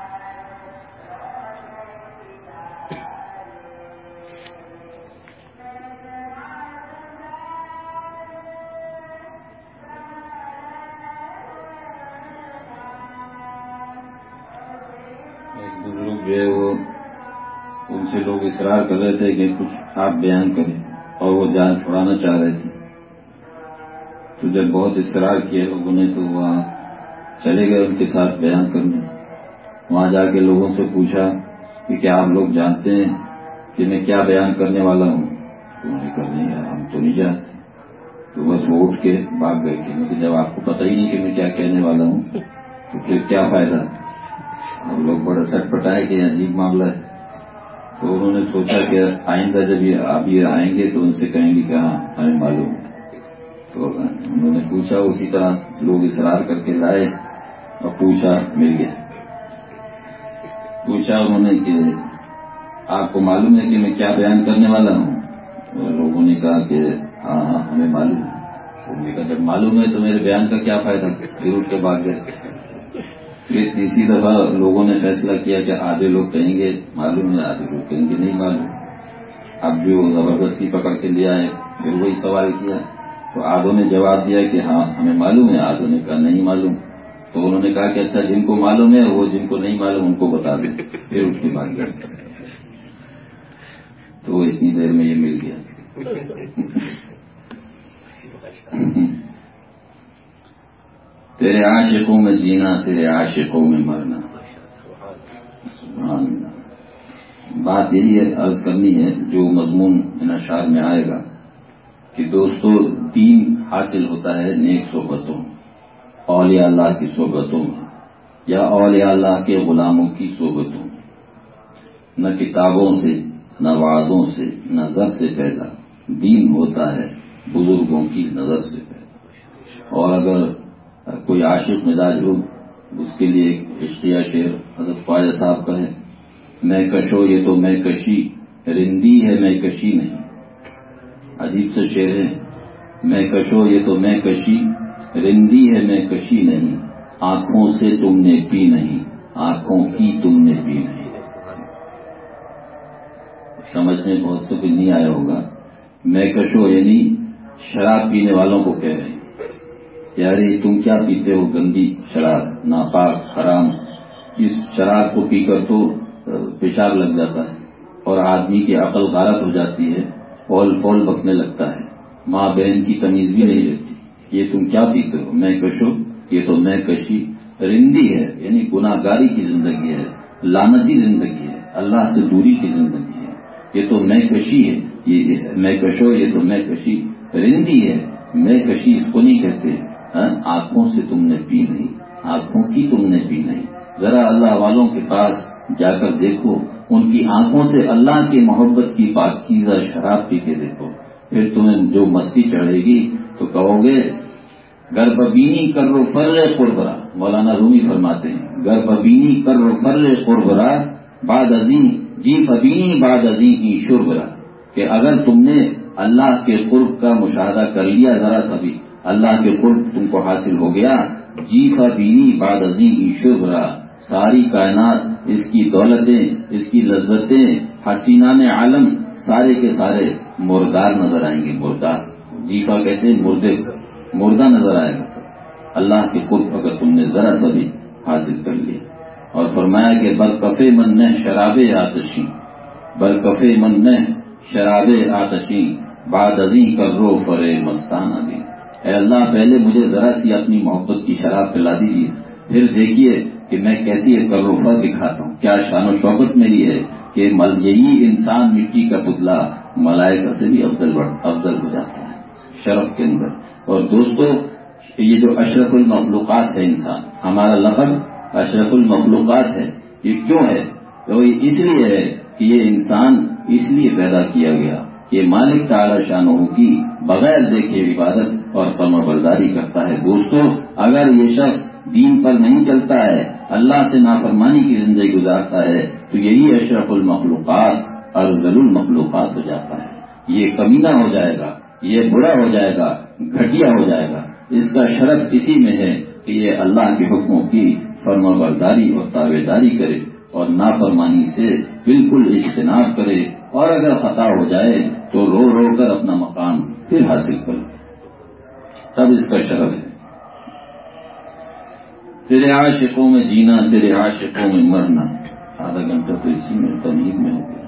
Speaker 1: ایک بزرگ جو ہے وہ ان سے لوگ اصرار کر رہے تھے کہ کچھ آپ بیان کریں اور وہ جان چھڑانا چاہ رہے تھے. تو جب بہت اصرار کیا لوگوں نے تو وہاں چلے گئے ان کے ساتھ بیان کرنے. وہاں جا کے لوگوں سے پوچھا کہ کیا آپ لوگ جانتے ہیں کہ میں کیا بیان کرنے والا ہوں؟ تو انہوں نے کہا نہیں ہم تو نہیں جانتے. تو بس وہ اٹھ کے بھاگ گئے کہ جب آپ کو پتہ ہی نہیں کہ میں کیا کہنے والا ہوں تو پھر کیا فائدہ. ہم لوگ بڑا سٹ پٹائے کہ عجیب معاملہ ہے. تو انہوں نے سوچا کہ آئندہ جب آپ یہ آئیں گے تو ان سے کہیں گے کہ ہاں ہمیں معلوم ہے. تو انہوں نے پوچھا، اسی طرح لوگ اصرار کر کے لائے اور پوچھا، مل گیا. پوچھا انہوں نے کہ آپ کو معلوم ہے کہ میں کیا بیان کرنے والا ہوں؟ اور لوگوں نے کہا کہ ہاں ہاں ہمیں معلوم ہے. انہوں نے کہا جب معلوم ہے تو میرے بیان کا کیا فائدہ. پھر اٹھ کے بھاگ گئے. پھر تیسری دفعہ لوگوں نے فیصلہ کیا کہ آدھے لوگ کہیں گے معلوم ہے، آدھے لوگ کہیں گے نہیں معلوم. اب جو زبردستی پکڑ کے لیا ہے پھر وہی سوال کیا تو آدھوں نے جواب دیا کہ ہاں ہمیں معلوم ہے، آدھوں نے کہا نہیں معلوم. تو انہوں نے کہا کہ اچھا جن کو معلوم ہے وہ جن کو نہیں معلوم ان کو بتا دیں. پھر اٹھ کے بھاگ گئے. تو اتنی دیر میں یہ مل گیا. تیرے عاشقوں میں جینا تیرے عاشقوں میں مرنا. سبحان اللہ. بات یہی ہے عرض کرنی ہے جو مضمون ان اشعار میں آئے گا کہ دوستو دین حاصل ہوتا ہے نیک صحبتوں، اولیاء اللہ کی صحبتوں میں یا اولیاء اللہ کے غلاموں کی صحبتوں میں، نہ کتابوں سے، نہ وعظوں سے، نہ زر سے پیدا، دین ہوتا ہے بزرگوں کی نظر سے پیدا۔ اور اگر کوئی عاشق مزاج ہو اس کے لیے ایک عشقیہ شعر حضرت خواجہ صاحب کا ہے، میں کشو یہ تو میں کشی رندی ہے میں کشی نہیں، عجیب سے شعر ہے، میں کشو یہ تو میں کشی رندی ہے میں کشی نہیں، آنکھوں سے تم نے پی نہیں، آنکھوں کی تم نے پی نہیں۔ سمجھ میں بہت سے بھی نہیں آیا ہوگا، میں کشو یعنی شراب پینے والوں کو کہہ رہے ہیں، یارے تم کیا پیتے ہو گندی شراب، ناپاک حرام، اس شراب کو پی کر تو پیشاب لگ جاتا ہے اور آدمی کی عقل غارت ہو جاتی ہے، پول پول بکنے لگتا ہے، ماں بہن کی تمیز بھی نہیں رہتی، یہ تم کیا پیتے ہو، میں کشو یہ تو میں کشی رندی ہے یعنی گناہ گاری کی زندگی ہے، لعنتی زندگی ہے، اللہ سے دوری کی زندگی ہے، یہ تو میں کشی ہے، یہ میں کشو یہ تو میں کشی رندی ہے، میں کشی اس کو نہیں کہتے، آنکھوں سے تم نے پی نہیں، آنکھوں کی تم نے پی نہیں۔ ذرا اللہ والوں کے پاس جا کر دیکھو، ان کی آنکھوں سے اللہ کی محبت کی پاکیزہ شراب پی کے دیکھو، پھر تمہیں جو مستی چڑھے گی تو کہو گے گرببینی کرو فر قربرا، مولانا رومی فرماتے ہیں گرببینی کرو فر قربرا بعد ازیں جی فبینی بعد ازیں کی شربرا، کہ اگر تم نے اللہ کے قرب کا مشاہدہ کر لیا ذرا سا بھی، اللہ کے قرب تم کو حاصل ہو گیا، جی فبینی بعد ازیں کی شربرا، ساری کائنات اس کی دولتیں اس کی لذتیں حسینان عالم سارے کے سارے مردار نظر آئیں گے، مردار، جیفا کہتے ہیں مردہ نظر آئے گا سب، اللہ کے قرب اگر تم نے ذرا سا بھی حاصل کر لیا۔ اور فرمایا کہ برکفے من نہ شراب آتشی، برکفے من نہ شراب آتشی بعد ازیں کر رو فرے مستانہ بھی، اے اللہ پہلے مجھے ذرا سی اپنی محبت کی شراب پلا دیجیے، پھر دیکھیے کہ میں کیسی ایک کروفہ دکھاتا ہوں، کیا شان و شوکت میری ہے کہ یہی انسان مٹی کا پتلا ملائکہ سے بھی افضل ہو جاتا ہے شرف کے اندر۔ اور دوستو یہ جو اشرف المخلوقات ہے انسان، ہمارا لقب اشرف المخلوقات ہے، یہ کیوں ہے؟ تو اس لیے ہے کہ یہ انسان اس لیے پیدا کیا گیا کہ مالک تعالی شانہ کی بغیر دیکھے عبادت اور فرما برداری کرتا ہے۔ دوستو اگر یہ شخص دین پر نہیں چلتا ہے، اللہ سے نافرمانی کی زندگی گزارتا ہے، تو یہی اشرف المخلوقات ارذل المخلوقات ہو جاتا ہے، یہ کمینہ ہو جائے گا، یہ برا ہو جائے گا، گھٹیا ہو جائے گا۔ اس کا شرف اسی میں ہے کہ یہ اللہ کے حکموں کی فرما برداری اور تابعداری کرے اور نافرمانی سے بالکل اجتناب کرے، اور اگر خطا ہو جائے تو رو رو کر اپنا مقام پھر حاصل کرے، تب اس کا شرف ہے۔ تیرے عاشقوں میں جینا، تیرے عاشقوں میں مرنا، آدھا گھنٹہ تو اسی میں تمہید میں ہو گیا۔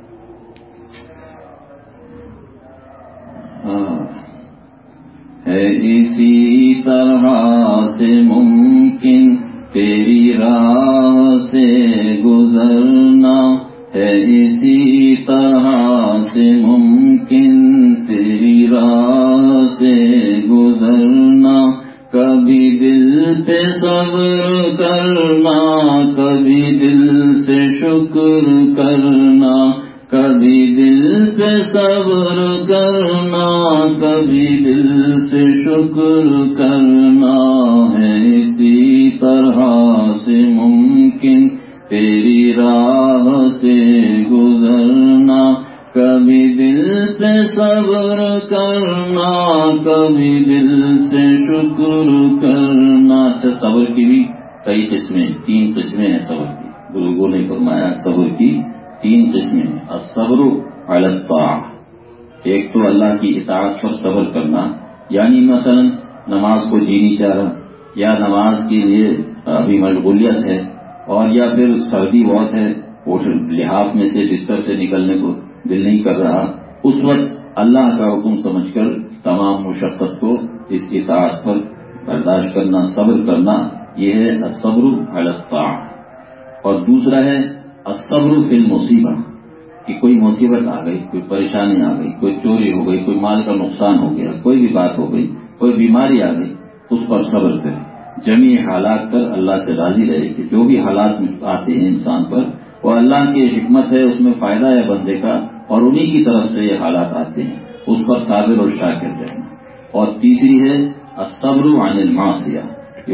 Speaker 1: ہے اسی طرح سے ممکن تیری راہ سے گزرنا، ہے اسی طرح سے ممکن تیری راہ سے گزرنا، کبھی دل پہ صبر کرنا، کبھی دل سے شکر کرنا، کبھی دل پہ صبر کرنا، کبھی دل سے شکر کرنا، ہے اسی طرح سے ممکن تیری راہ سے گزرنا، کبھی دل پہ صبر کرنا، کبھی دل سے شکر کرنا۔ اچھا صبر کی بھی کئی قسمیں، 3 قسمیں ہیں صبر کی، بزرگوں نے فرمایا صبر کی 3 قسمیں ہیں۔ الصبر علی الطاعہ، ایک تو اللہ کی اطاعت پر صبر کرنا، یعنی مثلا نماز کو جی نہیں چاہ رہا، یا نماز کے لیے ابھی مشغولیت ہے، اور یا پھر سردی بہت ہے، وہ لحاف میں سے بستر سے نکلنے کو دل نہیں کر رہا، اس وقت اللہ کا حکم سمجھ کر تمام مشقت کو اس اطاعت پر برداشت کرنا، صبر کرنا، یہ ہے الصبر علی الطاعہ۔ اور دوسرا ہے الصبر فی المصیبہ، کہ کوئی مصیبت آ گئی، کوئی پریشانی آ گئی، کوئی چوری ہو گئی، کوئی مال کا نقصان ہو گیا، کوئی بھی بات ہو گئی، کوئی بیماری آ گئی، اس پر صبر کرے، جمیع حالات پر اللہ سے راضی رہے کہ جو بھی حالات آتے ہیں انسان پر وہ اللہ کی حکمت ہے، اس میں فائدہ ہے بندے کا، اور انہی کی طرف سے یہ حالات آتے ہیں، اس پر صابر اور شاکر رہنا۔ اور تیسری ہے الصبر عن المعصیہ، کہ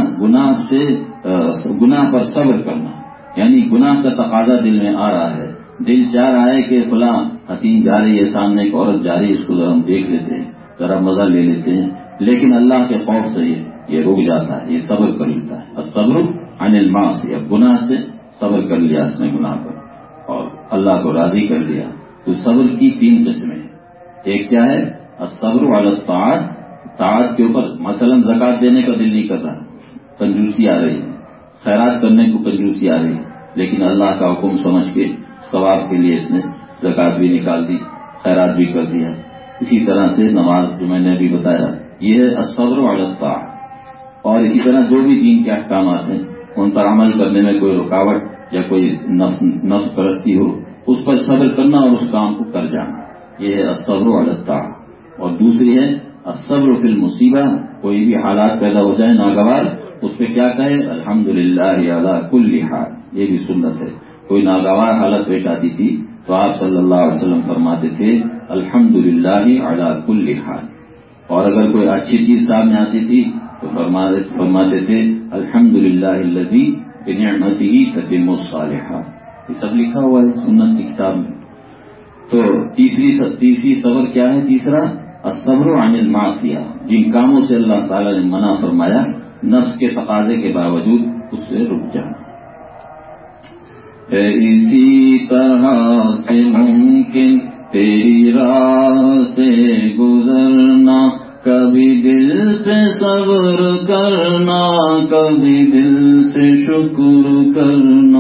Speaker 1: گناہ پر صبر کرنا، یعنی گناہ کا تقاضا دل میں آ رہا ہے، دل چاہ رہا ہے کہ فلاں حسین جا رہی ہے، سامنے ایک عورت جا رہی ہے، اس کو ذرا ہم دیکھ لیتے ہیں، ذرا مزہ لے لیتے ہیں، لیکن اللہ کے خوف سے یہ رک جاتا ہے، یہ صبر کر لیتا ہے۔ الصبر عن المعصیہ، گناہ سے صبر کر لیا اس نے، گناہ پر اور اللہ کو راضی کر لیا۔ تو صبر کی 3 قسمیں، ایک کیا ہے الصبر علی الطاعات، طاعت کے اوپر، مثلا زکات دینے کا دل نہیں کر رہا، کنجوسی آ رہی ہے، خیرات کرنے کو کنجوسی آ رہی ہے، لیکن اللہ کا حکم سمجھ کے ثواب کے لیے اس نے زکات بھی نکال دی، خیرات بھی کر دیا۔ اسی طرح سے نماز جو میں نے ابھی بتایا، یہ ہے الصبر علی الطاعات۔ اور اسی طرح جو بھی دین کے احکامات ہیں ان پر عمل کرنے میں کوئی رکاوٹ یا کوئی نفس پرستی ہو، اس پر صبر کرنا اور اس کام کو کر جانا، یہ ہے الصبر علی الطاعات۔ اور دوسری ہے الصبر فی المصیبہ، کوئی بھی حالات پیدا ہو جائیں ناگوار، اس پہ کیا کہے الحمدللہ علی کل حال، یہ بھی سنت ہے۔ کوئی ناگوار حالت پیش آتی تھی تو آپ صلی اللہ علیہ وسلم فرماتے تھے الحمدللہ علی کل حال، اور اگر کوئی اچھی چیز سامنے آتی تھی تو فرماتے تھے الحمدللہ الذی بنعمتہ تتم الصالحات۔ یہ سب لکھا ہوا ہے سنت کی کتاب میں۔ تو تیسری صبر کیا ہے؟ تیسرا الصبر عن المعصیہ، جن کاموں سے اللہ تعالی نے منع فرمایا، نفس کے تقاضے کے باوجود اس سے رک جانا۔ ہے اسی طرح سے ممکن تیری راہ سے گزرنا، کبھی دل پہ صبر کرنا، کبھی دل سے شکر کرنا،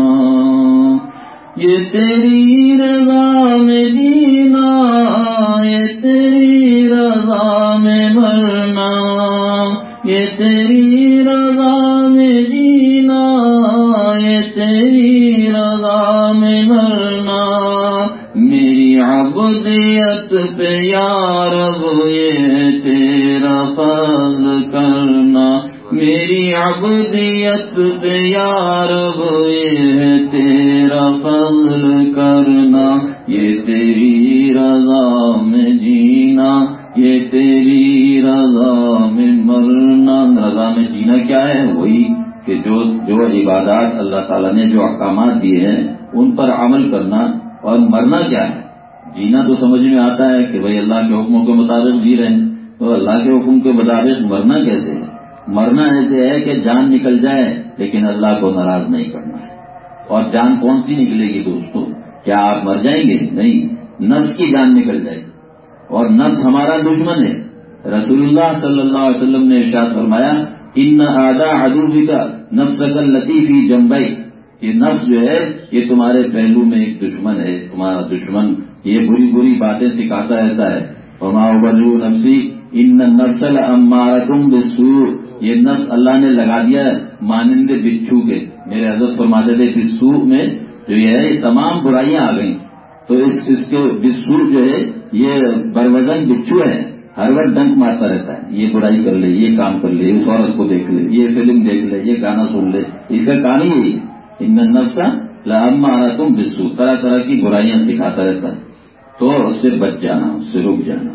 Speaker 1: یہ تیری رضا میں جینا، یہ تیری رضا میں مرنا، یہ تیری رضا میں جینا، یہ تیری رضا میں مرنا، میری عبودیت پہ یا رب یہ تیرا فضل کرنا، میری عبودیت پہ یا رب یہ تیرا فضل کرنا، یہ تیری رضا میں جینا، یہ تیری رضا میں مرنا۔ رضا میں جینا کیا ہے؟ وہی کہ جو عبادات اللہ تعالیٰ نے جو احکامات دیے ہیں ان پر عمل کرنا، اور مرنا کیا ہے؟ جینا تو سمجھ میں آتا ہے کہ بھئی اللہ کے حکموں کے مطابق جی رہے ہیں، تو اللہ کے حکم کے مطابق مرنا کیسے ہے؟ مرنا ایسے ہے کہ جان نکل جائے لیکن اللہ کو ناراض نہیں کرنا ہے۔ اور جان کون سی نکلے گی دوستو؟ کیا آپ مر جائیں گے؟ نہیں، نفس کی جان نکل جائے گی، اور نفس ہمارا دشمن ہے۔ رسول اللہ صلی اللہ علیہ وسلم نے ارشاد فرمایا ان اعداء عدوک نفسک التی فی جنبیک، یہ نفس جو ہے یہ تمہارے پہلو میں ایک دشمن ہے، تمہارا دشمن، یہ بری بری باتیں سکھاتا رہتا ہے۔ وما ابرئ نفسی ان النفس لامارۃ بالسوء، یہ نفس اللہ نے لگا دیا ہے مانند بچھو کے، میرے حضرت فرماتے تھے بالسوء میں جو یہ ہے تمام برائیاں آ گئیں، تو اس کے بالسوء جو ہے یہ بروزن بچھو ہے، ہر وقت ڈنک مارتا رہتا ہے، یہ برائی کر لے، یہ کام کر لے، اس عورت کو دیکھ لے، یہ فلم دیکھ لے، یہ گانا سن لے، اس کا کام ہی یہی ہے۔ ان النفس لامارۃ بالسوء، طرح طرح کی برائیاں سکھاتا رہتا ہے، تو اس سے بچ جانا، اس سے رک جانا۔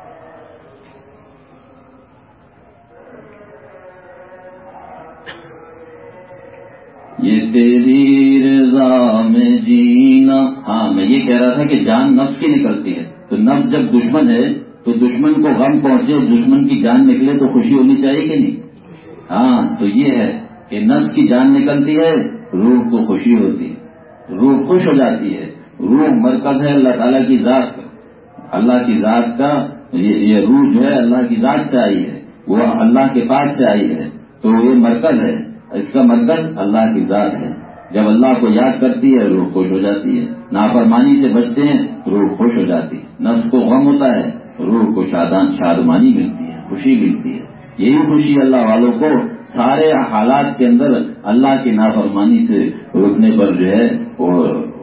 Speaker 1: یہ تیری رضا میں جینا، ہاں میں یہ کہہ رہا تھا کہ جان نفس کی نکلتی ہے، تو نفس جب دشمن ہے تو دشمن کو غم پہنچے، دشمن کی جان نکلے تو خوشی ہونی چاہیے کہ نہیں؟ ہاں، تو یہ ہے کہ نفس کی جان نکلتی ہے، روح کو خوشی ہوتی ہے، روح خوش ہو جاتی ہے۔ روح مرکز ہے اللہ تعالیٰ کی ذات کا، اللہ کی ذات کا یہ روح جو ہے اللہ کی ذات سے آئی ہے، وہ اللہ کے پاس سے آئی ہے، تو یہ مرکز ہے، اس کا مرکز اللہ کی ذات ہے۔ جب اللہ کو یاد کرتی ہے روح خوش ہو جاتی ہے، نافرمانی سے بچتے ہیں روح خوش ہو جاتی ہے، نفس کو غم ہوتا ہے روح کو شادمانی ملتی ہے، خوشی ملتی ہے۔ یہی خوشی اللہ والوں کو سارے حالات کے اندر اللہ کی نافرمانی سے رکنے پر جو ہے وہ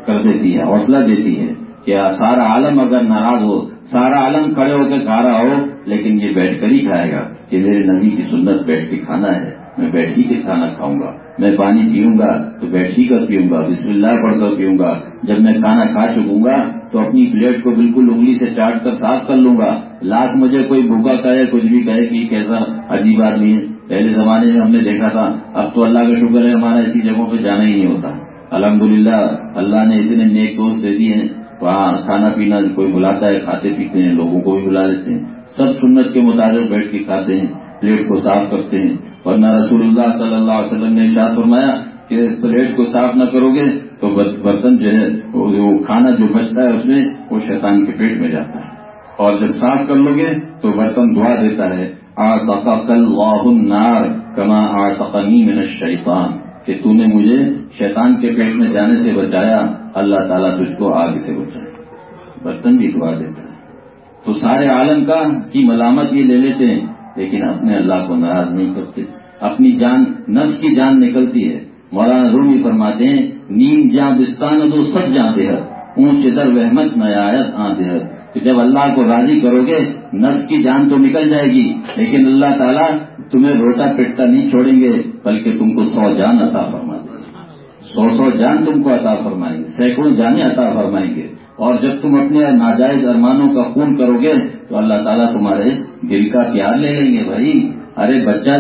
Speaker 1: کر دیتی ہے، حوصلہ دیتی ہے کہ سارا عالم اگر ناراض ہو، سارا عالم کھڑے ہو کے کھا رہا ہو، لیکن یہ بیٹھ کر ہی کھائے گا کہ میرے نبی کی سنت بیٹھ کے کھانا ہے، میں بیٹھ ہی کے کھانا کھاؤں گا، میں پانی پیوں گا تو بیٹھ ہی کر پیوں گا، بسم اللہ پڑھ کر پیوں گا، جب میں کھانا کھا چکوں گا تو اپنی پلیٹ کو بالکل انگلی سے چاٹ کر صاف کر لوں گا، لاکھ مجھے کوئی بھوکا کہے، کچھ بھی کہے کہ کیسا عجیب آدمی ہے، پہلے زمانے میں ہم نے دیکھا تھا، اب تو اللہ کا شکر ہے ہمارا ایسی جگہوں پہ جانا ہی نہیں ہوتا، الحمدللہ اللہ نے اتنے نیک دوست دے دیے ہیں، وہاں کھانا پینا کوئی بلاتا ہے، کھاتے پیتے ہیں، لوگوں کو بھی بلا لیتے ہیں، سب سنت کے مطابق بیٹھ کے کھاتے ہیں، پلیٹ کو صاف کرتے ہیں، ورنہ رسول اللہ صلی اللہ علیہ وسلم نے ارشاد فرمایا کہ پلیٹ کو صاف نہ کرو گے تو برتن جو ہے وہ کھانا جو بچتا ہے اس میں وہ شیطان کے پیٹ میں جاتا ہے، اور جب صاف کر لو گے تو برتن دعا دیتا ہے، اعتقک اللہ النار کما اعتقنی من الشیطان، کہ تو نے مجھے شیطان کے پیٹ میں جانے سے بچایا، اللہ تعالیٰ تجھ کو آگ سے بچائے، برتن بھی دعا دیتا ہے۔ تو سارے عالم کی ملامت یہ لے لیتے ہیں، لیکن اپنے اللہ کو ناراض نہیں کرتے، اپنی جان، نفس کی جان نکلتی ہے۔ مولانا رومی فرماتے ہیں، نیم جاں بستان دو سب جاں دیہت، اونچ در وحمت نیایت آں دیہت، کہ جب اللہ کو راضی کرو گے نفس کی جان تو نکل جائے گی، لیکن اللہ تعالیٰ تمہیں روتا پٹتا نہیں چھوڑیں گے، بلکہ تم کو 100 جان عطا فرما دیں گے، 100 جان تم کو عطا فرمائیں گے، سینکڑوں جانیں عطا فرمائیں گے، اور جب تم اپنے ناجائز ارمانوں کا خون کرو گے تو اللہ تعالیٰ تمہارے دل کا پیار لے لیں گے۔ بھائی ارے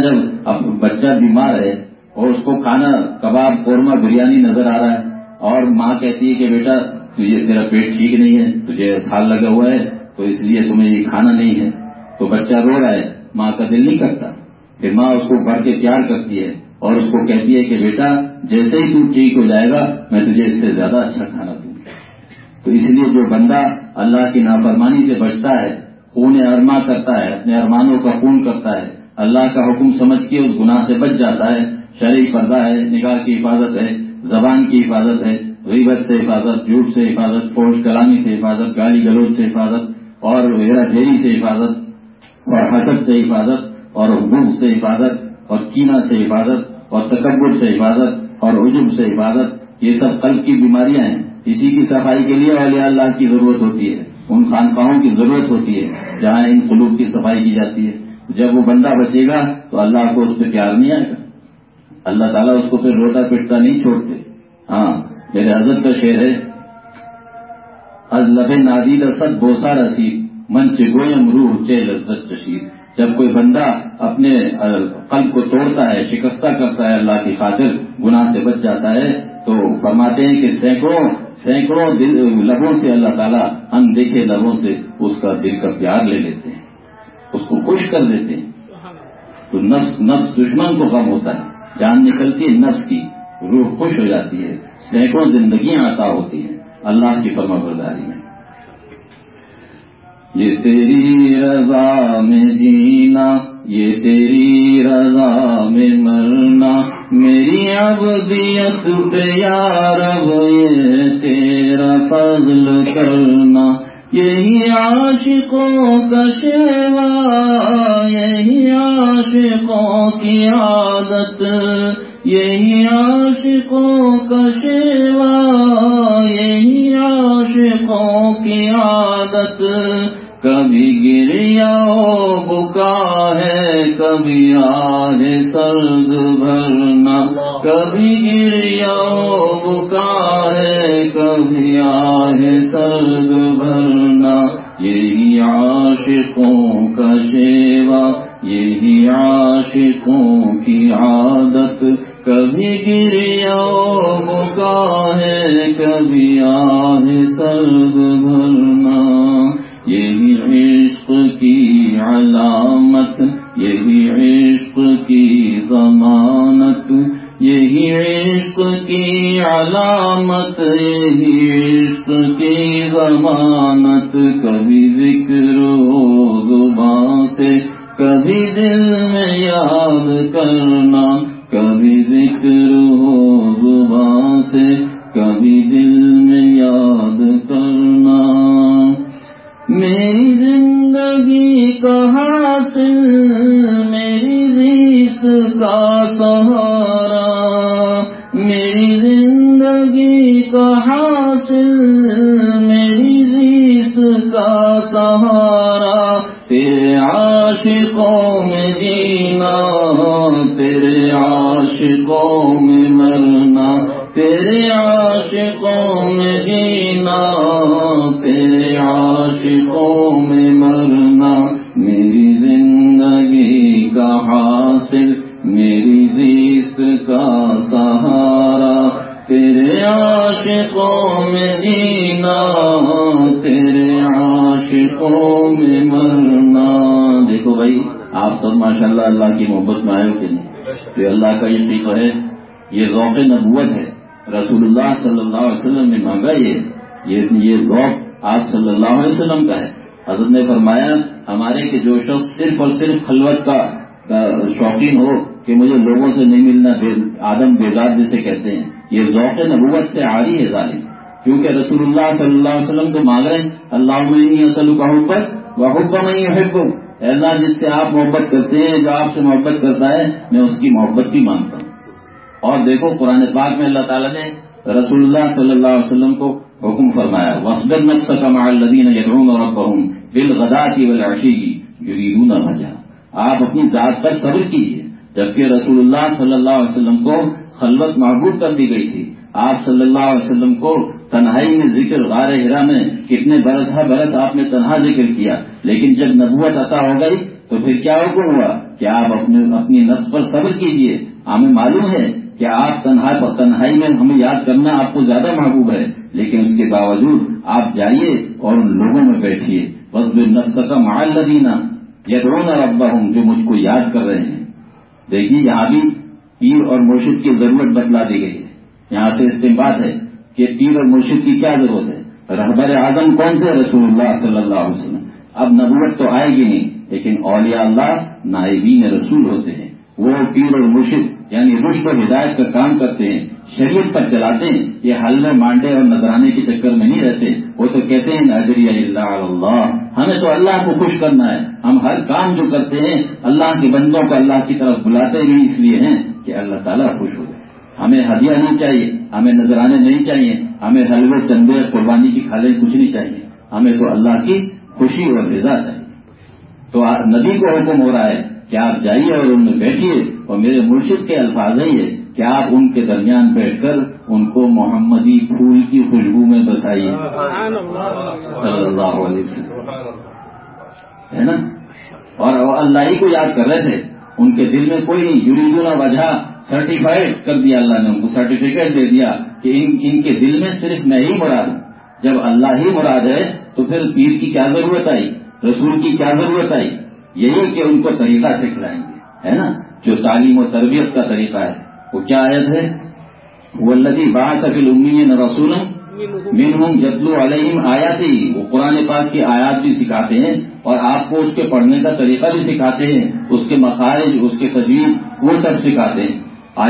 Speaker 1: بچہ بیمار ہے اور اس کو کھانا کباب قورمہ بریانی نظر آ رہا ہے، اور ماں کہتی ہے کہ بیٹا تیرا پیٹ ٹھیک نہیں ہے، تجھے اسہال لگا ہوا ہے تو اس لیے تمہیں یہ کھانا نہیں ہے، تو بچہ رو رہا ہے، ماں کا دل نہیں کرتا، پھر ماں اس کو بڑھ کے پیار کرتی ہے اور اس کو کہتی ہے کہ بیٹا جیسے ہی تو ٹھیک ہو جائے گا میں تجھے اس سے زیادہ اچھا کھانا دوں گی۔ تو اس لیے جو بندہ اللہ کی نافرمانی سے بچتا ہے، خون ارما کرتا ہے، اپنے ارمانوں کا خون کرتا ہے، اللہ کا حکم سمجھ کے اس گناہ سے بچ جاتا ہے، شرعی پردہ ہے، نگاہ کی حفاظت ہے، زبان کی حفاظت ہے، غیبت سے حفاظت، جھوٹ سے حفاظت، فحش کلامی سے حفاظت، گالی گلوچ سے حفاظت، اور ہیرا پھیری سے حفاظت، اور حسد سے حفاظت، اور بغض سے حفاظت، اور کینہ سے حفاظت، اور تکبر سے حفاظت، اور عجب سے حفاظت، یہ سب قلب کی بیماریاں ہیں۔ اسی کی صفائی کے لیے اولیاء اللہ کی ضرورت ہوتی ہے، ان خانقاہوں کی ضرورت ہوتی ہے جہاں ان قلوب کی صفائی کی جاتی ہے۔ جب وہ بندہ بچے گا تو اللہ کو اس پہ پیار نہیں آئے گا، اللہ تعالیٰ اس کو پھر روتا پٹتا نہیں چھوڑتے۔ ہاں میرے حضرت کا شعر ہے، از لب نادید صد بوسا رسید منچ گویم روح چے لذت چشید۔ جب کوئی بندہ اپنے قلب کو توڑتا ہے، شکستہ کرتا ہے، اللہ کی خاطر گناہ سے بچ جاتا ہے، تو فرماتے ہیں کہ سینکڑوں لبوں سے اللہ تعالیٰ اندیکھے لبوں سے اس کا دل کا پیار لے لیتے ہیں، اس کو خوش کر دیتے ہیں۔ تو نفس دشمن کو غم ہوتا ہے، جان نکلتی ہے نفس کی، روح خوش ہو جاتی ہے، سینکڑوں زندگیاں عطا ہوتی ہیں اللہ کی فرمانبرداری میں۔ یہ تیری رضا میں جینا، یہ تیری رضا میں مرنا، میری عبدیت پہ یا رب یہ تیرا فضل کرنا، یہی عاشقوں کا شیوا، یہی عاشقوں کی عادت، یہی عاشقوں کا شیوا، یہی عاشقوں کی عادت، کبھی گریا بکا ہے، کبھی آہ سرد بھرنا، کبھی گریا بکا ہے، کبھی آہ سرد بھرنا، یہی عاشقوں کا شیوا، یہی عاشقوں کی عادت، کبھی گریا بکا ہے، کبھی آہ سرد بھرنا، یہی عشق کی علامت، یہی عشق کی ضمانت، یہی عشق کی علامت، یہی عشق کی ضمانت، کبھی ذکر ہو زبان سے، کبھی دل میں یاد کرنا، کبھی ذکر ہو زبان سے، کبھی دل میں یاد کرنا، میری زندگی کا حاصل، میری زیست کا سہارا، میری زندگی کا حاصل، سہارا، تیرے عاشقوں میں جینا، تیرے عاشقوں میں مرنا، تیرے عاشقوں میں جینا، تیرے عاشقوں میں مرنا، میری زندگی کا حاصل، میری زیست کا سہارا، تیرے عاشقوں میں جینا، تیرے عاشقوں میں مرنا۔ دیکھو بھائی، آپ سب ماشاءاللہ اللہ کی محبت میں آئے ہو کہ نہیں؟ یہ اللہ کا یہ فکر ہے، یہ ذوق نبوت ہے، رسول اللہ صلی اللہ علیہ وسلم نے مانگا یہ ذوق آپ صلی اللہ علیہ وسلم کا ہے۔ حضرت نے فرمایا ہمارے کہ جو شخص صرف اور صرف خلوت کا شوقین ہو کہ مجھے لوگوں سے نہیں ملنا، آدم بیزار جسے کہتے ہیں، یہ ذوق نبوت سے عاری ہے ظالم، کیونکہ رسول اللہ صلی اللہ علیہ وسلم تو مانگ رہے ہیں اللہم انی اسألک حبک وحب من یحبک، اے اللہ جس سے آپ محبت کرتے ہیں، جو آپ سے محبت کرتا ہے، میں اس کی محبت بھی مانگتا ہوں۔ اور دیکھو قرآن پاک میں اللہ تعالیٰ نے رسول اللہ صلی اللہ علیہ وسلم کو حکم فرمایا وَاصْبِرْ نَفْسَكَ مَعَ الَّذِينَ يَدْعُونَ رَبَّهُمْ بِالْغَدَاةِ وَالْعَشِيِّ يُرِيدُونَ وَجْهَهُ، آپ اپنی ذات پر صبر کیجیے، جبکہ رسول اللہ صلی اللہ علیہ وسلم کو خلوت محبوب کر دی گئی تھی۔ آپ صلی اللہ علیہ وسلم کو تنہائی میں ذکر غار حرا میں کتنے برس آپ نے تنہا ذکر کیا، لیکن جب نبوت عطا ہو گئی تو پھر کیا حکم ہوا کہ آپ اپنی نفس پر صبر کیجیے۔ ہمیں معلوم ہے کہ آپ تنہائی میں ہمیں یاد کرنا آپ کو زیادہ محبوب ہے، لیکن اس کے باوجود آپ جائیے اور ان لوگوں میں بیٹھیے، وَاصْبِرْ نَفْسَكَ مَعَ الَّذِينَ يَدْعُونَ رَبَّهُمْ، جو مجھ کو یاد کر رہے ہیں۔ دیکھیے یہاں بھی پیر اور مرشد کی ضرورت بتلا دی گئی ہے۔ یہاں سے استنباط ہے کہ پیر اور مرشد کی کیا ضرورت ہے۔ رہبر اعظم کون تھے؟ رسول اللہ صلی اللہ علیہ وسلم۔ اب نبوت تو آئے گی نہیں، لیکن اولیاء اللہ نائبین رسول ہوتے ہیں، وہ پیر اور مرشد یعنی رشد و ہدایت کا کام کرتے ہیں، شریعت پر چلاتے ہیں، یہ حلوے مانڈے اور نذرانے کے چکر میں نہیں رہتے۔ وہ تو کہتے ہیں اجری الا علی اللہ، ہمیں تو اللہ کو خوش کرنا ہے، ہم ہر کام جو کرتے ہیں اللہ کے بندوں کو اللہ کی طرف بلاتے بھی اس لیے ہیں کہ اللہ تعالیٰ خوش ہو جائے۔ ہمیں ہدیہ نہیں چاہیے، ہمیں نذرانے نہیں چاہیے، ہمیں حلوے چندے قربانی کی کھالیں کچھ نہیں چاہیے، ہمیں تو اللہ کی خوشی اور رضا چاہیے۔ تو نبی کو حکم ہو رہا ہے کہ آپ جائیے اور ان میں بیٹھیے، اور میرے مرشد کے الفاظ ہی ہے کہ آپ ان کے درمیان بیٹھ کر ان کو محمدی پھول کی خوشبو میں بسائیے صلی اللہ علیہ وسلم، ہے نا۔ اور وہ اللہ ہی کو یاد کر رہے تھے، ان کے دل میں کوئی نہیں، یریدون وجہ سرٹیفائڈ کر دیا اللہ نے، ان کو سرٹیفکیٹ دے دیا کہ ان کے دل میں صرف میں ہی مراد ہوں۔ جب اللہ ہی مراد ہے تو پھر پیر کی کیا ضرورت آئی، رسول کی کیا ضرورت آئی؟ یہی کہ ان کو طریقہ سکھلائیں گے، ہے نا، جو تعلیم و تربیت کا طریقہ ہے۔ وہ کیا آیت ہے؟ وَالَّذِي بَعَثَ فِي الْأُمِّيِّينَ رَسُولًا مِّنْهُمْ يَتْلُو عَلَيْهِمْ آيَاتِهِ، وہ قرآن پاک کی آیات بھی سکھاتے ہیں اور آپ کو اس کے پڑھنے کا طریقہ بھی سکھاتے ہیں، اس کے مخارج، اس کے تجوید، وہ سب سکھاتے ہیں۔